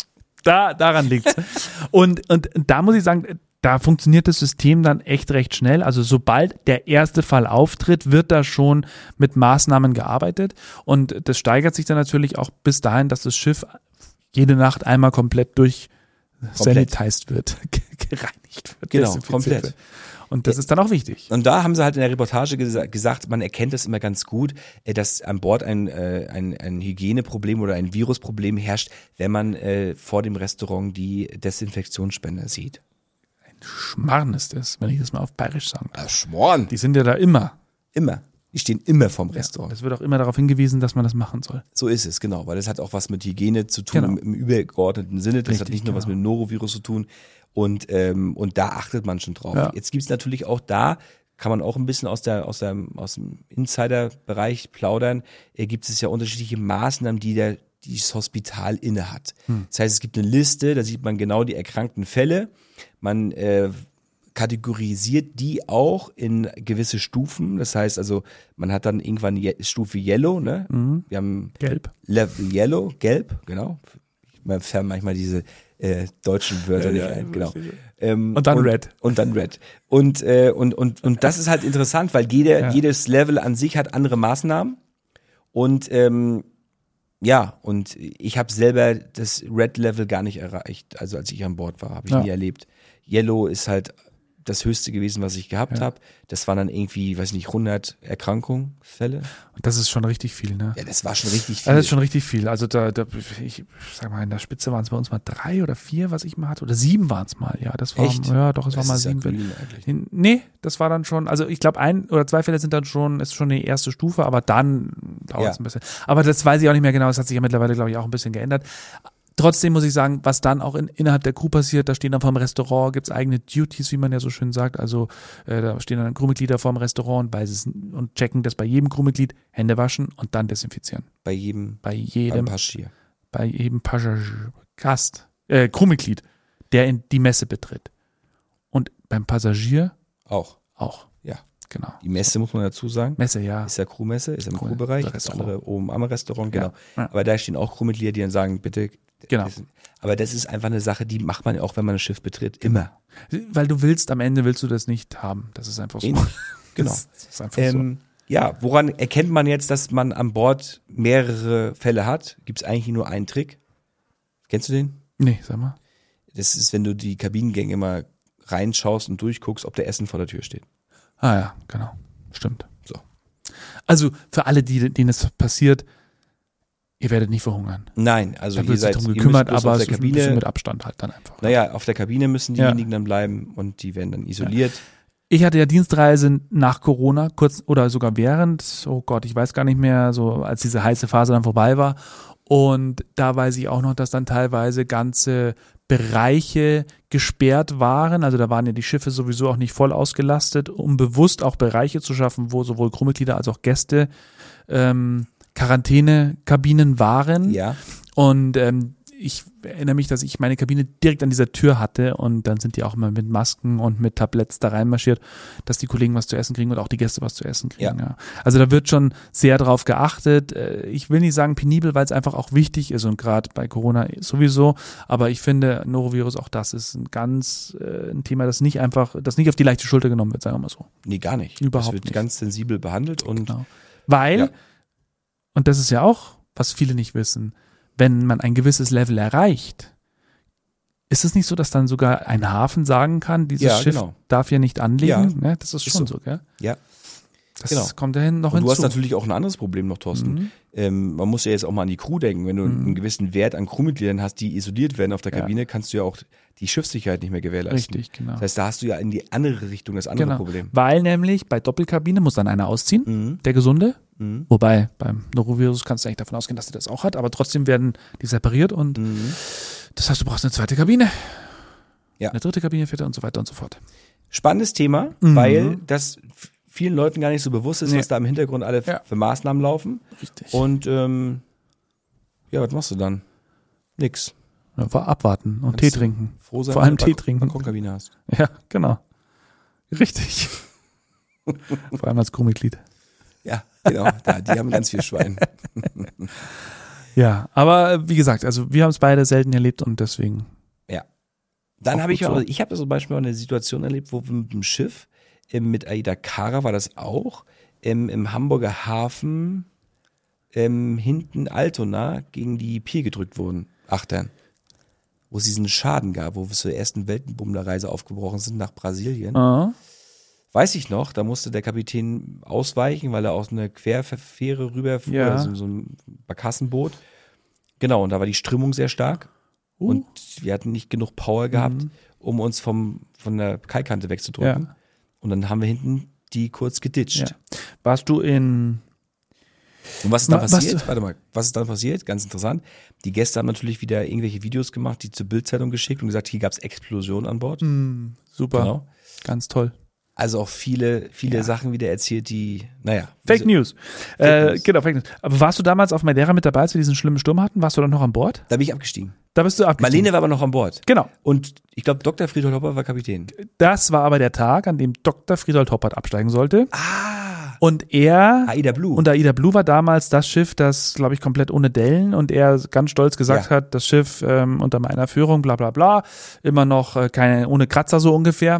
da, daran liegt's. und, und da muss ich sagen, da funktioniert das System dann echt recht schnell. Also sobald der erste Fall auftritt, wird da schon mit Maßnahmen gearbeitet. Und das steigert sich dann natürlich auch bis dahin, dass das Schiff jede Nacht einmal komplett durch Komplett. sanitized wird, gereinigt wird. Genau, desinfiziert komplett. wird. Und das ist dann auch wichtig. Und da haben sie halt in der Reportage gesa- gesagt, man erkennt das immer ganz gut, äh, dass an Bord ein, äh, ein, ein Hygieneproblem oder ein Virusproblem herrscht, wenn man äh, vor dem Restaurant die Desinfektionsspender sieht. Schmarrn ist das, wenn ich das mal auf Bayerisch sagen darf. Ah, Schmoren. Die sind ja da immer. Immer. Die stehen immer vorm Restaurant. Es wird auch immer darauf hingewiesen, dass man das machen soll. So ist es, genau, weil das hat auch was mit Hygiene zu tun Genau. im, im übergeordneten Sinne. Das hat Richtig, nicht nur was genau. mit dem Norovirus zu tun. Und, ähm, und da achtet man schon drauf. Ja. Jetzt gibt's natürlich auch da, kann man auch ein bisschen aus, der, aus, der, aus dem Insider-Bereich plaudern, äh, gibt es ja unterschiedliche Maßnahmen, die der, die das Hospital inne hat. Hm. Das heißt, es gibt eine Liste, da sieht man genau die erkrankten Fälle. Man äh, kategorisiert die auch in gewisse Stufen. Das heißt also, man hat dann irgendwann Je- Stufe Yellow, ne? Mhm. Wir haben Gelb. Level Yellow, gelb, genau. Man fällt manchmal diese äh, deutschen Wörter nicht ein, genau. Ähm, Und dann Red. Und dann Red. Und, äh, und, und, und das ist halt interessant, weil jeder, Ja. jedes Level an sich hat andere Maßnahmen. Und ähm, ja, und ich habe selber das Red-Level gar nicht erreicht, also als ich an Bord war, habe ich Ja. nie erlebt. Yellow ist halt das Höchste gewesen, was ich gehabt Ja. habe. Das waren dann irgendwie, weiß nicht, hundert Erkrankungsfälle. Und das ist schon richtig viel, ne? Ja, das war schon richtig viel. Das ist schon richtig viel. Also da, da ich sag mal, in der Spitze waren es bei uns mal drei oder vier, was ich mal hatte. Oder sieben waren es mal, ja. Das war Echt? ja doch, es Das war mal ist ja sieben. grün eigentlich. Nee, das war dann schon, also ich glaube, ein oder zwei Fälle sind dann schon, ist schon die erste Stufe, aber dann dauert es Ja. ein bisschen. Aber das weiß ich auch nicht mehr genau, das hat sich ja mittlerweile, glaube ich, auch ein bisschen geändert. Trotzdem muss ich sagen, was dann auch in, innerhalb der Crew passiert, da stehen dann vom Restaurant, gibt's eigene Duties, wie man ja so schön sagt. Also äh, da stehen dann Crewmitglieder vorm Restaurant und, bei, und checken das bei jedem Crewmitglied, Hände waschen und dann desinfizieren. Bei jedem Bei beim jedem, Passagier. bei jedem Passagier, Gast, äh, Crewmitglied, der in die Messe betritt. Und beim Passagier Auch. auch. Ja. Genau. Die Messe muss man dazu sagen. Messe, ja. Ist ja Crewmesse, ist im Crew- Crewbereich, das das Restaurant. andere oben am Restaurant, genau. Ja, ja. Aber da stehen auch Crewmitglieder, die dann sagen, bitte. Genau. Das, aber das ist einfach eine Sache, die macht man ja auch, wenn man ein Schiff betritt, immer. Weil du willst, am Ende willst du das nicht haben. Das ist einfach so. Ähnlich. Genau. Das ist einfach so. Ähm, ja, woran erkennt man jetzt, dass man an Bord mehrere Fälle hat? Gibt es eigentlich nur einen Trick? Kennst du den? Nee, sag mal. Das ist, wenn du die Kabinengänge mal reinschaust und durchguckst, ob der Essen vor der Tür steht. Ah ja, genau. Stimmt. So. Also für alle, die, denen es passiert, ihr werdet nicht verhungern. Nein, also Da ihr wird sich seid drum ihr gekümmert, müsst bloß aber auf es der ist ein bisschen Kabine. mit Abstand halt dann einfach. Naja, auf der Kabine müssen Ja. diejenigen dann bleiben und die werden dann isoliert. Ich hatte ja Dienstreise nach Corona, kurz oder sogar während, oh Gott, ich weiß gar nicht mehr, so als diese heiße Phase dann vorbei war. Und da weiß ich auch noch, dass dann teilweise ganze Bereiche gesperrt waren. Also da waren ja die Schiffe sowieso auch nicht voll ausgelastet, um bewusst auch Bereiche zu schaffen, wo sowohl Crewmitglieder als auch Gäste ähm, Quarantänekabinen waren. Ja. Und ähm, ich erinnere mich, dass ich meine Kabine direkt an dieser Tür hatte und dann sind die auch immer mit Masken und mit Tabletts da reinmarschiert, dass die Kollegen was zu essen kriegen und auch die Gäste was zu essen kriegen. Ja. Ja. Also da wird schon sehr drauf geachtet. Ich will nicht sagen penibel, weil es einfach auch wichtig ist und gerade bei Corona sowieso, aber ich finde Norovirus, auch das ist ein ganz äh, ein Thema, das nicht einfach, das nicht auf die leichte Schulter genommen wird, sagen wir mal so. Nee, gar nicht. Überhaupt das wird nicht. ganz sensibel behandelt und Genau. Weil, Ja. und das ist ja auch, was viele nicht wissen, wenn man ein gewisses Level erreicht, ist es nicht so, dass dann sogar ein Hafen sagen kann, dieses Ja, Schiff genau. darf hier nicht anlegen? Ja. Ne? Das ist schon Ist so. so. Gell? ja. Das Genau. kommt dahin noch Und du hast hinzu. natürlich auch ein anderes Problem noch, Thorsten. Mhm. Ähm, man muss ja jetzt auch mal an die Crew denken. Wenn du Mhm. einen gewissen Wert an Crewmitgliedern hast, die isoliert werden auf der Ja. Kabine, kannst du ja auch die Schiffssicherheit nicht mehr gewährleisten. Richtig, genau. Das heißt, da hast du ja in die andere Richtung das andere Genau. Problem. Weil nämlich bei Doppelkabine muss dann einer ausziehen, Mhm. der Gesunde. Mhm. Wobei beim Norovirus kannst du eigentlich davon ausgehen, dass der das auch hat, aber trotzdem werden die separiert und Mhm. das heißt, du brauchst eine zweite Kabine, Ja. eine dritte Kabine, vierte und so weiter und so fort. Spannendes Thema, Mhm. weil das f- vielen Leuten gar nicht so bewusst ist, Nee. was da im Hintergrund alle f- Ja. für Maßnahmen laufen. Richtig. Und ähm, ja, was machst du dann? Nix. Ja, war abwarten und Kannst Tee du trinken. Froh sein, Vor allem wenn du Tee Balkon- trinken. Balkonkabine hast. Ja, genau. Richtig. Vor allem als Crewmitglied. Ja, genau. Da, die haben ganz viel Schwein. Ja, aber wie gesagt, also wir haben es beide selten erlebt und deswegen. Dann Auch habe ich gut auch, so. ich habe zum Beispiel auch eine Situation erlebt, wo wir mit dem Schiff, ähm, mit Aida Cara war das auch, ähm, im Hamburger Hafen ähm, hinten Altona gegen die Pier gedrückt wurden, Achtern. Wo es diesen Schaden gab, wo wir zur ersten Weltenbummlerreise aufgebrochen sind nach Brasilien. Ah, Weiß ich noch, da musste der Kapitän ausweichen, weil er aus einer Querfähre rüberfuhr, Ja. also so ein Barkassenboot. Genau, und da war die Strömung sehr stark. Uh. Und wir hatten nicht genug Power gehabt, Mhm. um uns vom, von der Kaikante wegzudrücken. Ja. Und dann haben wir hinten die kurz geditscht. ja. Warst du in. Und was ist dann Was- passiert? Warte mal, was ist dann passiert? Ganz interessant. Die Gäste haben natürlich wieder irgendwelche Videos gemacht, die zur Bildzeitung geschickt und gesagt, hier gab es Explosionen an Bord. Hm, super. Genau. Ganz toll. Also auch viele, viele Ja. Sachen wieder erzählt, die, naja. Fake wieso- News. Äh, News. genau, Fake News. Aber warst du damals auf Madeira mit dabei, als wir diesen schlimmen Sturm hatten? Warst du dann noch an Bord? Da bin ich abgestiegen. Da bist du abgestiegen. Marlene war aber noch an Bord. Genau. Und ich glaube, Doktor Friedhold Hopper war Kapitän. Das war aber der Tag, an dem Doktor Friedhold Hoppert absteigen sollte. Ah, Und er. Aida Blue. Und Aida Blue war damals das Schiff, das, glaube ich, komplett ohne Dellen und er ganz stolz gesagt Ja. hat, das Schiff ähm, unter meiner Führung, bla bla bla, immer noch äh, keine, ohne Kratzer so ungefähr.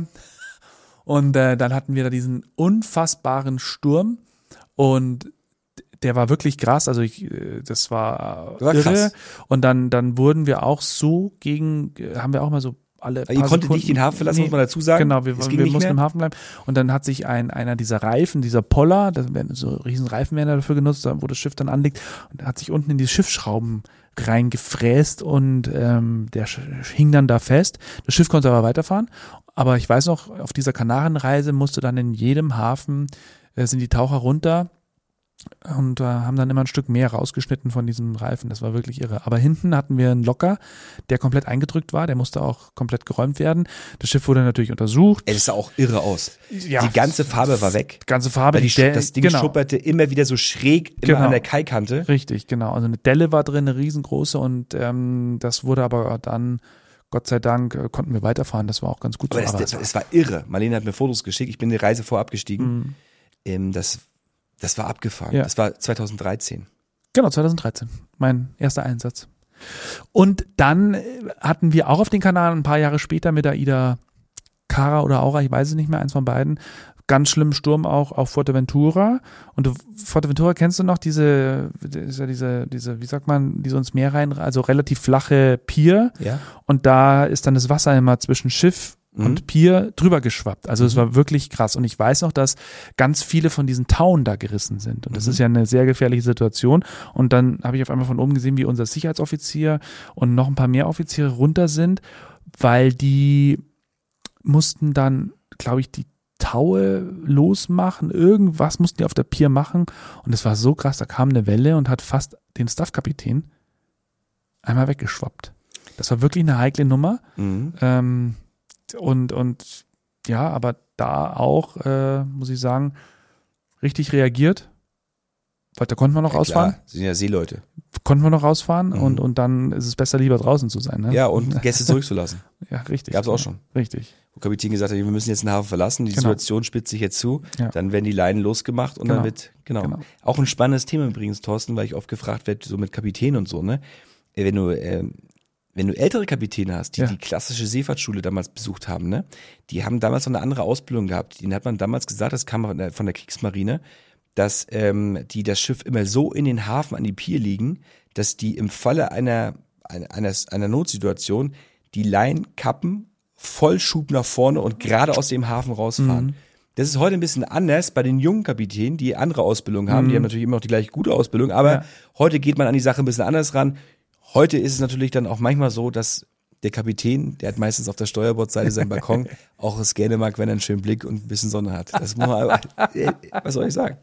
Und äh, dann hatten wir da diesen unfassbaren Sturm und der war wirklich krass, also ich, äh, das war, War irre. krass. Und dann, dann wurden wir auch so gegen, äh, haben wir auch mal so alle Ihr paar konntet nicht Sekunden- den Hafen verlassen, Nee, muss man dazu sagen. Genau, wir, Es wir ging nicht mussten mehr. im Hafen bleiben. Und dann hat sich ein, einer dieser Reifen, dieser Poller, das werden so riesen Reifen werden dafür genutzt, wo das Schiff dann anliegt, und hat sich unten in die Schiffsschrauben reingefräst und ähm, der sch- hing dann da fest. Das Schiff konnte aber weiterfahren. Aber ich weiß noch, auf dieser Kanarenreise musste dann in jedem Hafen, äh, sind die Taucher runter und äh, haben dann immer ein Stück mehr rausgeschnitten von diesem Reifen. Das war wirklich irre. Aber hinten hatten wir einen Locker, der komplett eingedrückt war. Der musste auch komplett geräumt werden. Das Schiff wurde natürlich untersucht. Ey, das sah auch irre aus. Ja. Die ganze Farbe war weg. Ganze Farbe. Weil die, Dell- das Ding genau, schupperte immer wieder so schräg, immer Genau. an der Kaikante. Richtig, genau. Also eine Delle war drin, eine riesengroße und ähm, das wurde aber dann, Gott sei Dank, äh, konnten wir weiterfahren. Das war auch ganz gut Aber so. das, das, es war irre. Marlene hat mir Fotos geschickt. Ich bin die Reise vorab gestiegen. Mhm. Ähm, das, das war abgefahren. Ja. Das war zweitausenddreizehn. Genau, zweitausenddreizehn. Mein erster Einsatz. Und dann äh, hatten wir auch auf den Kanal ein paar Jahre später mit Aida Cara oder Aura, ich weiß es nicht mehr, eins von beiden, ganz schlimmen Sturm auch auf Fuerteventura. Und du, Fuerteventura kennst du noch, diese, diese, diese, diese, wie sagt man, die so ins Meer rein, also relativ flache Pier. Ja. Und da ist dann das Wasser immer zwischen Schiff und Mhm. Pier drüber geschwappt. Also es war wirklich krass. Und ich weiß noch, dass ganz viele von diesen Tauen da gerissen sind. Und das Mhm. ist ja eine sehr gefährliche Situation. Und dann habe ich auf einmal von oben gesehen, wie unser Sicherheitsoffizier und noch ein paar mehr Offiziere runter sind, weil die mussten dann, glaube ich, die Taue losmachen. Irgendwas mussten die auf der Pier machen. Und es war so krass, da kam eine Welle und hat fast den Staffkapitän einmal weggeschwappt. Das war wirklich eine heikle Nummer. Mhm. Ähm, und, und ja, aber da auch, äh, muss ich sagen, richtig reagiert. Da konnten wir noch Ja, rausfahren. klar, sind ja Seeleute. Konnten wir noch rausfahren Mhm. und, und dann ist es besser, lieber draußen zu sein. Ne? Ja, und Gäste zurückzulassen. Ja, richtig. Gab's auch schon. Richtig. Wo Kapitän gesagt hat, wir müssen jetzt den Hafen verlassen, die Genau. Situation spitzt sich jetzt zu, Ja. dann werden die Leinen losgemacht und Genau. dann wird, genau. Genau. Auch ein spannendes Thema übrigens, Thorsten, weil ich oft gefragt werde, so mit Kapitän und so, ne? Äh, Wenn du, ähm, wenn du ältere Kapitäne hast, die Ja. die klassische Seefahrtsschule damals besucht haben, ne? Die haben damals noch eine andere Ausbildung gehabt. Denen hat man damals gesagt, das kam von der, von der Kriegsmarine, dass ähm, die das Schiff immer so in den Hafen an die Pier liegen, dass die im Falle einer, einer, einer, einer Notsituation die Leinen kappen, Vollschub nach vorne und gerade aus dem Hafen rausfahren. Mhm. Das ist heute ein bisschen anders bei den jungen Kapitänen, die andere Ausbildung haben. Die haben natürlich immer noch die gleiche gute Ausbildung, aber Ja. heute geht man an die Sache ein bisschen anders ran. Heute ist es natürlich dann auch manchmal so, dass der Kapitän, der hat meistens auf der Steuerbordseite seinen Balkon, auch es gerne mag, wenn er einen schönen Blick und ein bisschen Sonne hat. Das muss man, äh, was soll ich sagen?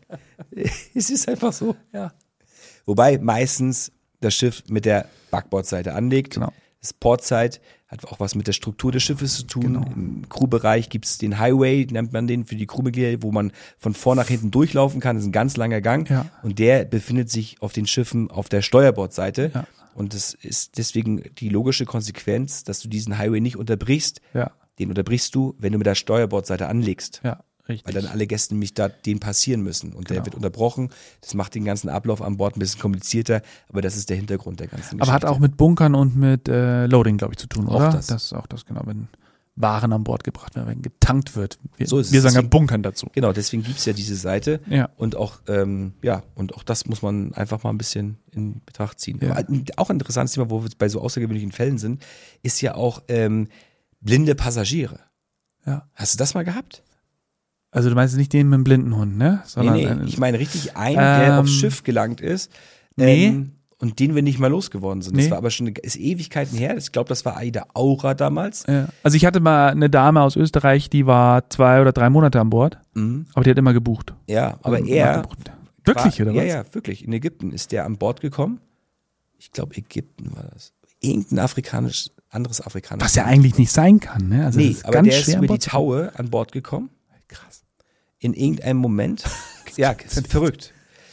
Es ist einfach so. Ja. Wobei meistens das Schiff mit der Backbordseite anlegt. Genau. Das Portside hat auch was mit der Struktur des Schiffes zu tun. Genau. Im Crewbereich gibt es den Highway, nennt man den für die Crewmitglieder, wo man von vorn nach hinten durchlaufen kann. Das ist ein ganz langer Gang. Ja. Und der befindet sich auf den Schiffen auf der Steuerbordseite. Ja. Und das ist deswegen die logische Konsequenz, dass du diesen Highway nicht unterbrichst. Ja. Den unterbrichst du, wenn du mit der Steuerbordseite anlegst. Ja, richtig. Weil dann alle Gäste nämlich da den passieren müssen. Und der Genau. wird unterbrochen. Das macht den ganzen Ablauf an Bord ein bisschen komplizierter, aber das ist der Hintergrund der ganzen Aber hat Geschichte. auch mit Bunkern und mit äh, Loading, glaube ich, zu tun, Auch oder? das. Das ist auch das, genau, wenn Waren an Bord gebracht werden, wenn getankt wird. Wir, So ist es. wir sagen ja Deswegen- Bunkern dazu. Genau, deswegen gibt's ja diese Seite. Ja. Und auch, ähm, ja, und auch das muss man einfach mal ein bisschen in Betracht ziehen. Ja. Aber ein- auch ein interessantes Thema, wo wir bei so außergewöhnlichen Fällen sind, ist ja auch ähm, blinde Passagiere. Ja. Hast du das mal gehabt? Also du meinst nicht den mit dem blinden Hund, ne? Nee, Sondern nee, einen- ich meine richtig einen, der Ähm, aufs Schiff gelangt ist. nee. Ähm, und den wir nicht mal losgeworden sind. Das Nee. war aber schon, ist Ewigkeiten her. Ich glaube, das war Aida Aura damals. Ja. Also ich hatte mal eine Dame aus Österreich, die war zwei oder drei Monate an Bord, Mhm. aber die hat immer gebucht. Ja, aber Also er nachgebucht. Wirklich, war, oder was? Ja, ja, wirklich. In Ägypten ist der an Bord gekommen. Ich glaube, Ägypten war das. Irgendein afrikanisch, anderes afrikanisches. Was ja eigentlich nicht sein kann, ne? Also das Nee, ist aber ganz der ist schwer an über die Bord zu kommen. Taue an Bord gekommen. Krass. In irgendeinem Moment. Ja, verrückt.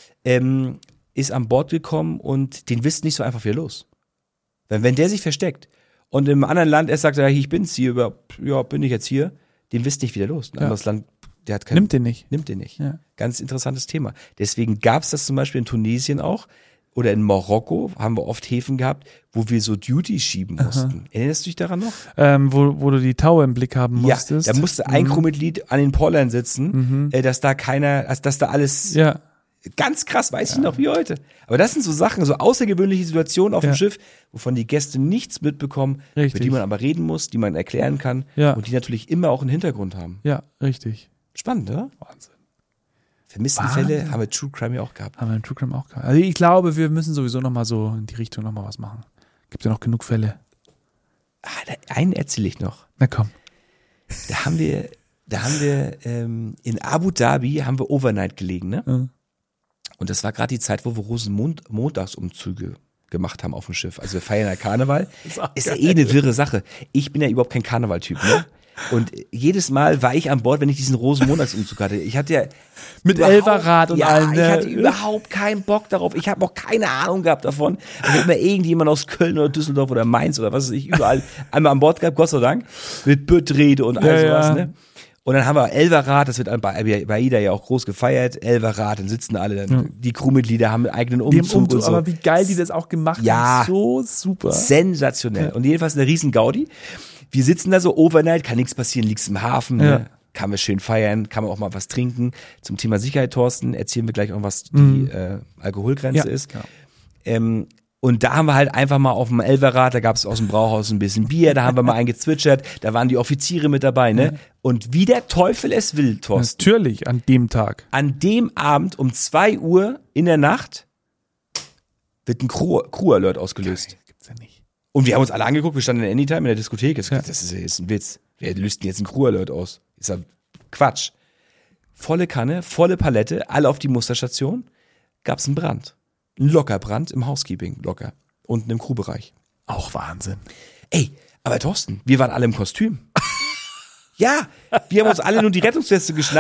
Ähm, ist an Bord gekommen und den wisst nicht so einfach wieder los. Wenn, wenn der sich versteckt und im anderen Land erst sagt, ja, ich bin's hier, über, ja, bin ich jetzt hier, den wisst nicht wieder los. Ein Ja. anderes Land, der hat keinen. Nimmt den nicht. Nimmt den nicht. Ja. Ganz interessantes Thema. Deswegen gab es das zum Beispiel in Tunesien auch oder in Marokko, haben wir oft Häfen gehabt, wo wir so Duty schieben mussten. Erinnerst du dich daran noch? Ähm, wo, wo du die Taue im Blick haben musstest. Ja, da musste ein Mhm. Crewmitglied an den Pollern sitzen, Mhm. äh, dass da keiner, also dass da alles Ja, ganz krass, weiß ich noch wie heute. Aber das sind so Sachen, so außergewöhnliche Situationen auf Ja. dem Schiff, wovon die Gäste nichts mitbekommen, Richtig. über die man aber reden muss, die man erklären kann Ja. und die natürlich immer auch einen Hintergrund haben. ja, richtig. Spannend, oder? Wahnsinn. Vermissten Wahnsinn. Fälle haben wir True Crime ja auch gehabt. Haben wir im True Crime auch gehabt. Also ich glaube, wir müssen sowieso nochmal so in die Richtung nochmal was machen. Gibt ja noch genug Fälle. Ah, da, einen erzähle ich noch. Na komm. Da haben wir, da haben wir ähm, in Abu Dhabi haben wir Overnight gelegen, ne? Mhm. Und das war gerade die Zeit, wo wir Rosenmontagsumzüge gemacht haben auf dem Schiff. Also wir feiern ja Karneval. Ist auch Ist ja eh eine wirre Sache. Ich bin ja überhaupt kein Karnevaltyp, ne? Und jedes Mal war ich an Bord, wenn ich diesen Rosenmontagsumzug hatte. Ich hatte ja Mit überhaupt- Elferrad und ja, allem, ne? ich hatte überhaupt keinen Bock darauf. Ich habe auch keine Ahnung gehabt davon. Ich habe immer irgendjemand aus Köln oder Düsseldorf oder Mainz oder was weiß ich, überall einmal an Bord gehabt, Gott sei Dank, mit Büttrede und all Ja, sowas, ja. ne? Und dann haben wir Elferrad, das wird bei, bei Ida ja auch groß gefeiert, Elferrad, dann sitzen alle, dann, Ja. die Crewmitglieder haben einen eigenen Die im Umzug, Umzug, und so. aber wie geil die das auch gemacht Ja. haben. So super. Sensationell. Ja. Und jedenfalls eine riesen Gaudi. Wir sitzen da so overnight, kann nichts passieren, liegst im Hafen, Ja. ne? Kann man schön feiern, kann man auch mal was trinken. Zum Thema Sicherheit, Thorsten, erzählen wir gleich auch, was die Mhm. äh, Alkoholgrenze Ja. ist. Ja. Ähm, und da haben wir halt einfach mal auf dem Elferrad, da gab es aus dem Brauhaus ein bisschen Bier, da haben wir mal eingezwitschert, da waren die Offiziere mit dabei, ne? Und wie der Teufel es will, Thorsten, Natürlich, an dem Tag. an dem Abend um zwei Uhr in der Nacht wird ein Crew- Crew-Alert ausgelöst. Gibt's ja nicht. Und wir haben uns alle angeguckt, wir standen in Anytime in der Diskothek. Das, Ja. das ist jetzt ein Witz. Wer löst denn jetzt einen Crew-Alert aus? Ist ja Quatsch. Volle Kanne, volle Palette, alle auf die Musterstation. Gab's einen Brand. Ein Lockerbrand im Housekeeping, locker. Unten im Crewbereich. Auch Wahnsinn. Ey, aber Thorsten, wir waren alle im Kostüm. Ja, wir haben uns alle nur die Rettungsweste geschnappt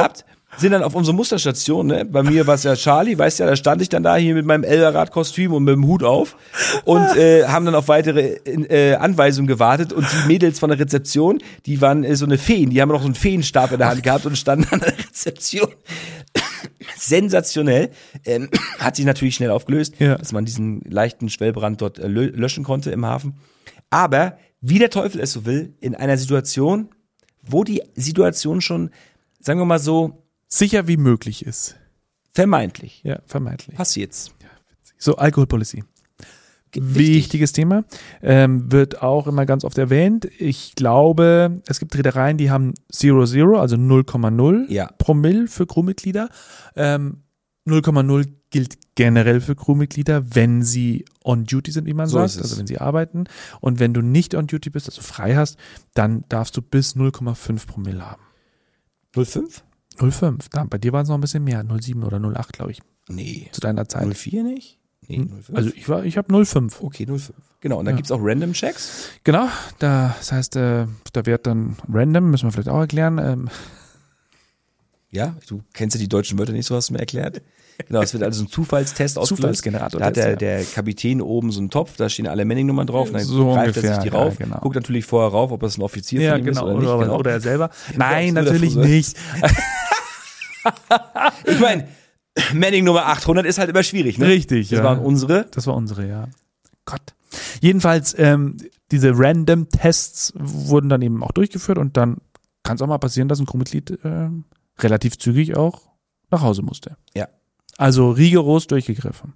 sind dann auf unsere Musterstation, ne? Bei mir war es ja Charlie, weißt ja, da stand ich dann da hier mit meinem Elberrad-Kostüm und mit dem Hut auf und äh, haben dann auf weitere äh, Anweisungen gewartet und die Mädels von der Rezeption, die waren äh, so eine Feen, die haben noch so einen Feenstab in der Hand gehabt und standen an der Rezeption. Sensationell. Ähm, hat sich natürlich schnell aufgelöst, Ja. dass man diesen leichten Schwellbrand dort äh, lö- löschen konnte im Hafen. Aber, wie der Teufel es so will, in einer Situation, wo die Situation schon, sagen wir mal so, Sicher wie möglich ist. vermeintlich Ja, vermeintlich. passiert's. So, Alkoholpolicy. Wichtig. Wichtiges Thema. Ähm, wird auch immer ganz oft erwähnt. Ich glaube, es gibt Reedereien, die haben Zero Zero, also null Komma null Ja. Promille für Crewmitglieder. Ähm, null Komma null gilt generell für Crewmitglieder, wenn sie on duty sind, wie man So sagt, ist es. also wenn sie arbeiten. Und wenn du nicht on duty bist, also frei hast, dann darfst du bis null Komma fünf Promille haben. null Komma fünf? null Komma fünf. Da, bei dir waren es noch ein bisschen mehr, null Komma sieben oder null Komma acht, glaube ich, Nee. zu deiner Zeit. null Komma vier nicht? Nee, null Komma fünf. Also ich war, ich habe null Komma fünf. okay, null Komma fünf. Genau, und dann Ja. gibt's auch Random-Checks. Genau, da, das heißt, äh, da wird dann random, müssen wir vielleicht auch erklären. Ähm, Ja, du kennst ja die deutschen Wörter nicht, so hast du mir erklärt. Genau, es wird also ein Zufallstest ausgelöst. Zufallsgenerator. Da hat der, ja. der Kapitän oben so einen Topf, da stehen alle Manning-Nummern drauf. Und dann So greift er ungefähr, sich die ja, rauf, genau. guckt natürlich vorher rauf, ob das ein Offizier Ja, von ihm genau, ist oder nicht. oder, Genau. oder er selber. Nein, oder natürlich Friseur. nicht. Ich meine, Manning Nummer achthundert ist halt immer schwierig, ne? Richtig, Das ja. waren unsere. Das war unsere, ja. Gott. Jedenfalls, ähm, diese Random-Tests wurden dann eben auch durchgeführt und dann kann es auch mal passieren, dass ein Crewmitglied ähm, relativ zügig auch nach Hause musste. Ja. Also rigoros durchgegriffen.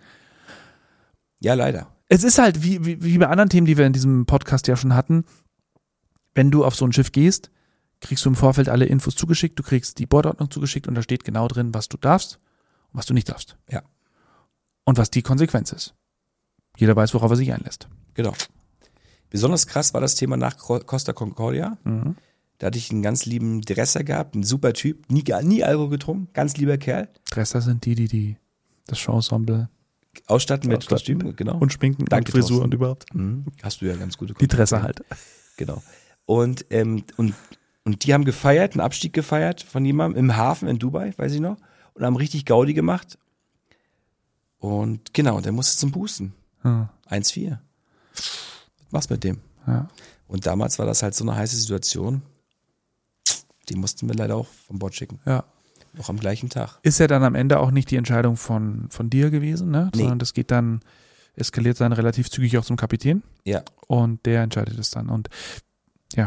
Ja, leider. Es ist halt wie, wie, wie bei anderen Themen, die wir in diesem Podcast ja schon hatten. Wenn du auf so ein Schiff gehst, kriegst du im Vorfeld alle Infos zugeschickt, du kriegst die Bordordnung zugeschickt und da steht genau drin, was du darfst und was du nicht darfst. Ja. Und was die Konsequenz ist. Jeder weiß, worauf er sich einlässt. Genau. Besonders krass war das Thema nach Costa Concordia. Mhm. Da hatte ich einen ganz lieben Dresser gehabt, ein super Typ, nie, nie Alkohol getrunken, ganz lieber Kerl. Dresser sind die, die, die das Showensemble Ausstatten mit Ausstatten. Kostüm, genau. und Schminken Danke, und Frisur Thorsten. und überhaupt. Mhm. Hast du ja ganz gute Die Kontakte. Dresser halt. Genau. Und, ähm, und, und die haben gefeiert, einen Abstieg gefeiert von jemandem im Hafen in Dubai, weiß ich noch, und haben richtig Gaudi gemacht. Und genau, der musste zum Boosten. Ja. eins vier. Was machst du mit dem? Ja. Und damals war das halt so eine heiße Situation. Die mussten wir leider auch vom Bord schicken. ja. Noch am gleichen Tag. Ist ja dann am Ende auch nicht die Entscheidung von, von dir gewesen, ne? Nee. Sondern das geht dann, eskaliert dann relativ zügig auch zum Kapitän Ja. und der entscheidet es dann. Und ja.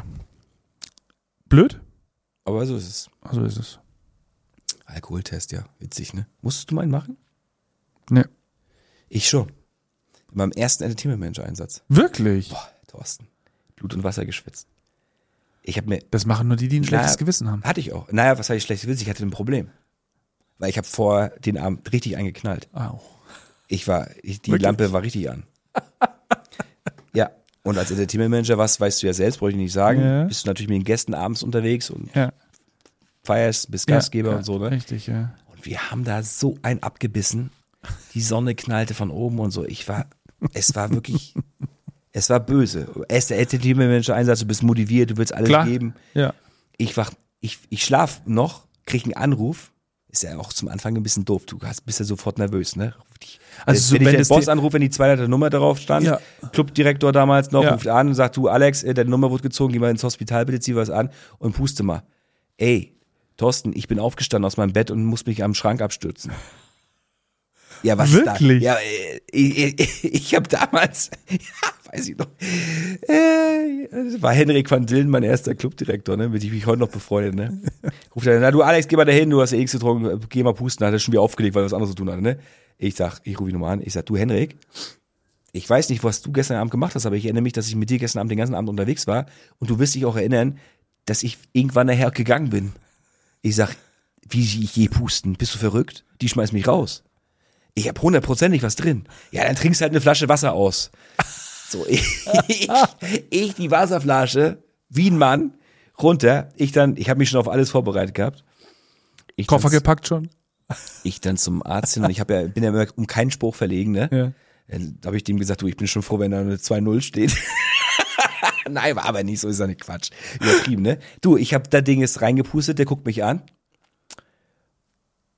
Blöd? Aber so ist es. So ist es. Alkoholtest, ja. Witzig, ne? Musstest du meinen machen? Ne. Ich schon. In meinem ersten Entertainment-Manager-Einsatz. Wirklich? Boah, Thorsten. Blut und Wasser geschwitzt. Ich habe mir, Das machen nur die, die ein schlechtes Na, Gewissen haben. hatte ich auch. Naja, was heißt schlechtes Wissen? Ich hatte ein Problem. Weil ich habe vor den Abend richtig eingeknallt. Au. Ich war, ich, die Wirklich? Lampe war richtig an. Ja. Und als Entertainment-Manager, was weißt du ja selbst, brauche ich nicht sagen, Ja. bist du natürlich mit den Gästen abends unterwegs und Ja. feierst, bist Gastgeber ja, und so, ne? Richtig, ja. Und wir haben da so ein abgebissen. Die Sonne knallte von oben und so. Ich war, es war wirklich, es war böse. Erster Entertainment-Manager-Einsatz, du bist motiviert, du willst alles Klar. geben. Ja. Ich wach, ich, ich schlaf noch, krieg einen Anruf. Ist ja auch zum Anfang ein bisschen doof. Du hast, bist ja sofort nervös, ne? Ich, Also so, wenn ich wenn den das Boss dir- anrufe, wenn die zweite Nummer darauf stand, Ja. Clubdirektor damals noch, Ja. ruft an und sagt, du Alex, äh, deine Nummer wurde gezogen, geh mal ins Hospital, bitte zieh was an und puste mal. Ey, Thorsten, ich bin aufgestanden aus meinem Bett und muss mich am Schrank abstürzen. Ja, was Wirklich? Da? Ja, äh, ich, ich, ich habe damals, ja, weiß ich noch, äh, das war Henrik van Dillen, mein erster Clubdirektor, ne, mit dem ich mich heute noch befreundet, ne. Ruft er, na du Alex, geh mal dahin, du hast ja eh nichts getrunken, geh mal pusten, hat er schon wieder aufgelegt, weil er was anderes zu tun hatte, ne. Ich sag, ich rufe ihn nochmal an, ich sag, du Henrik, ich weiß nicht, was du gestern Abend gemacht hast, aber ich erinnere mich, dass ich mit dir gestern Abend den ganzen Abend unterwegs war und du wirst dich auch erinnern, dass ich irgendwann nachher gegangen bin. Ich sag, wie ich je pusten, bist du verrückt? Die schmeißt mich raus. Ich hab hundertprozentig was drin. Ja, dann trinkst halt eine Flasche Wasser aus. So, ich, ich, ich die Wasserflasche, wie ein Mann, runter. Ich dann, ich habe mich schon auf alles vorbereitet gehabt. Ich Koffer dann, gepackt schon? Ich dann zum Arzt hin und ich hab ja, bin ja immer um keinen Spruch verlegen, ne? Ja. Dann habe ich dem gesagt, du, ich bin schon froh, wenn da eine zwei null steht. Nein, war aber nicht so, ist ja nicht Quatsch. Übertrieben, ne? Du, ich habe da Ding ist reingepustet, der guckt mich an.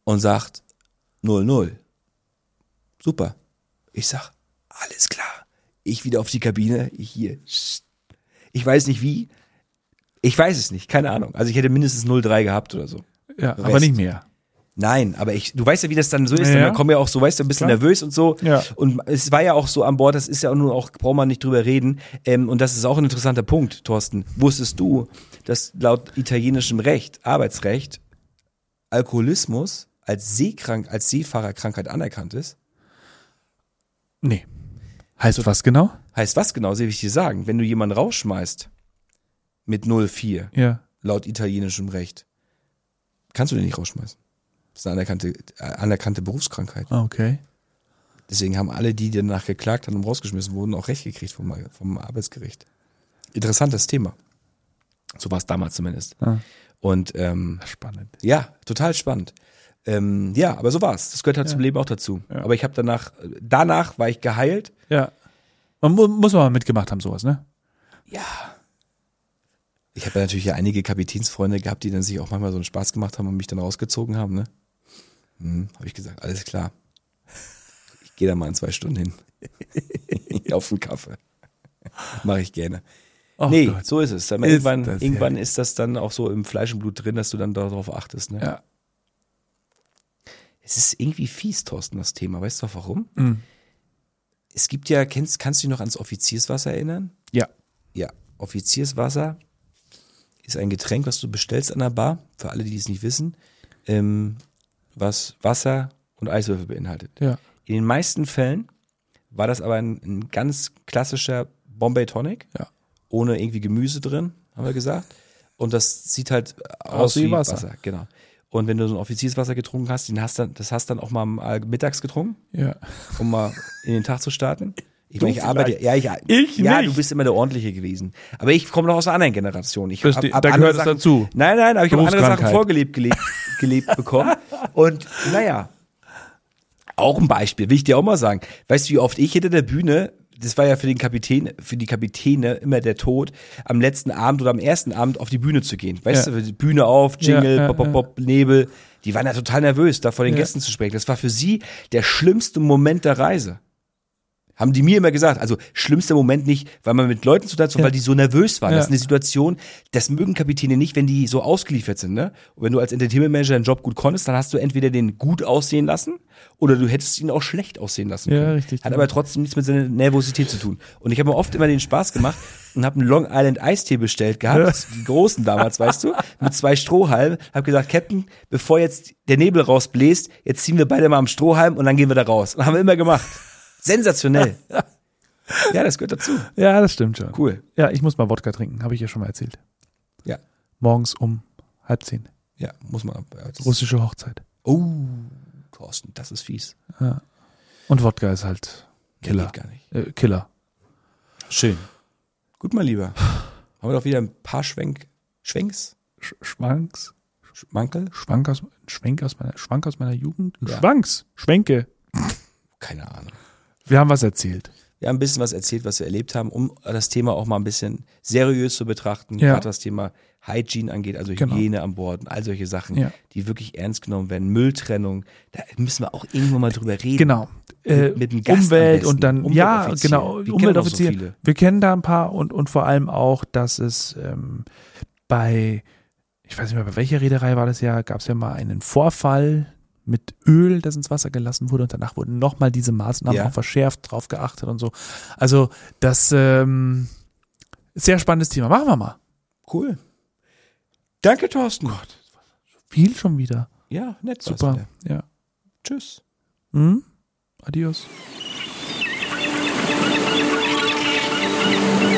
und sagt null null. Super. Ich sag, alles klar. Ich wieder auf die Kabine, ich hier. Ich weiß nicht wie. Ich weiß es nicht, keine Ahnung. Also ich hätte mindestens null drei gehabt oder so. Ja, Rest. aber nicht mehr. Nein, aber ich, du weißt ja, wie das dann so ist. Ja. Dann kommen ja auch so, weißt du, ein bisschen Klar. nervös und so. Ja. Und es war ja auch so an Bord, das ist ja auch nur auch, braucht man nicht drüber reden. Ähm, und das ist auch ein interessanter Punkt, Thorsten. Wusstest du, dass laut italienischem Recht, Arbeitsrecht, Alkoholismus als Seekrank, als Seefahrerkrankheit anerkannt ist? Nee. Heißt was genau? Heißt was genau, soll ich dir sagen? Wenn du jemanden rausschmeißt mit null Komma vier, Ja. laut italienischem Recht, kannst du den nicht rausschmeißen. Das ist eine anerkannte, äh, anerkannte Berufskrankheit. Ah, okay. Deswegen haben alle, die danach geklagt haben und rausgeschmissen wurden, auch Recht gekriegt vom, vom Arbeitsgericht. Interessantes Thema. So war es damals zumindest. Ah. Und ähm, Spannend. ja, total spannend. Ähm, ja, aber so war's. Das gehört halt Ja. zum Leben auch dazu. Ja. Aber ich habe danach, danach war ich geheilt. Ja. Man mu muss man mal mitgemacht haben, sowas, ne? Ja. Ich habe ja natürlich ja einige Kapitänsfreunde gehabt, die dann sich auch manchmal so einen Spaß gemacht haben und mich dann rausgezogen haben, ne? Hm, habe ich gesagt, alles klar. Ich gehe da mal in zwei Stunden hin. Auf den Kaffee. Mache ich gerne. Oh nee, Gott. so ist es. Aber Ist irgendwann das irgendwann herrlich. ist das dann auch so im Fleisch und Blut drin, dass du dann darauf achtest, ne? Ja. Es ist irgendwie fies, Thorsten, das Thema. Weißt du auch warum? Mhm. Es gibt ja, kennst, kannst du dich noch ans Offizierswasser erinnern? Ja. Ja, Offizierswasser ist ein Getränk, was du bestellst an der Bar, für alle, die es nicht wissen, ähm, was Wasser und Eiswürfel beinhaltet. Ja. In den meisten Fällen war das aber ein, ein ganz klassischer Bombay Tonic, Ja. ohne irgendwie Gemüse drin, haben wir gesagt. Und das sieht halt aus, Aus wie wie Wasser. Wasser. Genau. Und wenn du so ein Offizierswasser getrunken hast, den hast dann, das hast dann auch mal äh, mittags getrunken, Ja. um mal in den Tag zu starten. Ich Du meine, ich arbeite, vielleicht. ja, ich, Ich ja, nicht. du bist immer der Ordentliche gewesen. Aber ich komme noch aus einer anderen Generation. Ich Versteh- hab, hab da andere gehört es Sachen, dazu. Nein, nein, aber ich habe andere Sachen Berufskrankheit. vorgelebt gelebt, gelebt bekommen. Und naja, auch ein Beispiel, will ich dir auch mal sagen. Weißt du, wie oft ich hinter der Bühne, das war ja für den Kapitän, für die Kapitäne immer der Tod, am letzten Abend oder am ersten Abend auf die Bühne zu gehen. Weißt Ja. du, Bühne auf, Jingle, Ja, ja, pop, pop, pop, Nebel. Die waren ja total nervös, da vor den Ja. Gästen zu sprechen. Das war für sie der schlimmste Moment der Reise. Haben die mir immer gesagt. Also schlimmster Moment nicht, weil man mit Leuten zu tun hat, sondern Ja. weil die so nervös waren. Ja. Das ist eine Situation, das mögen Kapitäne nicht, wenn die so ausgeliefert sind. Ne? Und wenn du als Entertainment Manager deinen Job gut konntest, dann hast du entweder den gut aussehen lassen oder du hättest ihn auch schlecht aussehen lassen Ja, können. richtig, Hat ja. aber trotzdem nichts mit seiner Nervosität zu tun. Und ich habe mir oft immer den Spaß gemacht und habe einen Long Island Eistee bestellt gehabt, die großen damals, weißt du, mit zwei Strohhalmen. Habe gesagt, Captain, bevor jetzt der Nebel rausbläst, jetzt ziehen wir beide mal am Strohhalm und dann gehen wir da raus. Und haben wir immer gemacht. Sensationell. Ja, das gehört dazu. Ja, das stimmt schon. Cool. Ja, ich muss mal Wodka trinken, habe ich ja schon mal erzählt. Ja, Morgens um halb zehn. ja, muss man. ja, das- Russische Hochzeit. Oh, Thorsten, das ist fies. Ja. Und Wodka ist halt Der Killer. geht gar nicht. Äh, Killer. Schön. Gut, mein Lieber. Haben wir doch wieder ein paar Schwenk, Schwenks, Sch Schwanks. Schmankel? Schwank aus, Schwenk aus meiner, Schwank aus meiner Jugend. Ja. Schwanks. Schwenke. Keine Ahnung. Wir haben was erzählt. Wir haben ein bisschen was erzählt, was wir erlebt haben, um das Thema auch mal ein bisschen seriös zu betrachten, Ja. gerade was Thema Hygiene angeht, also Genau. Hygiene an Bord und all solche Sachen, Ja. die wirklich ernst genommen werden. Mülltrennung, da müssen wir auch irgendwann mal drüber reden. Genau. Äh, mit dem Gast am Umwelt besten. und dann, ja, Umweltoffizier. genau, Wir kennen Umweltoffizier. auch so viele. Wir kennen da ein paar und, und vor allem auch, dass es ähm, bei, ich weiß nicht mehr, bei welcher Reederei war das ja, gab es ja mal einen Vorfall mit Öl, das ins Wasser gelassen wurde und danach wurden nochmal diese Maßnahmen Ja. auch verschärft, drauf geachtet und so. Also das ähm, sehr spannendes Thema. Machen wir mal. Cool. Danke, Thorsten. Viel schon wieder. Ja, nett. war's Super. wieder. Ja. Tschüss. Hm? Adios.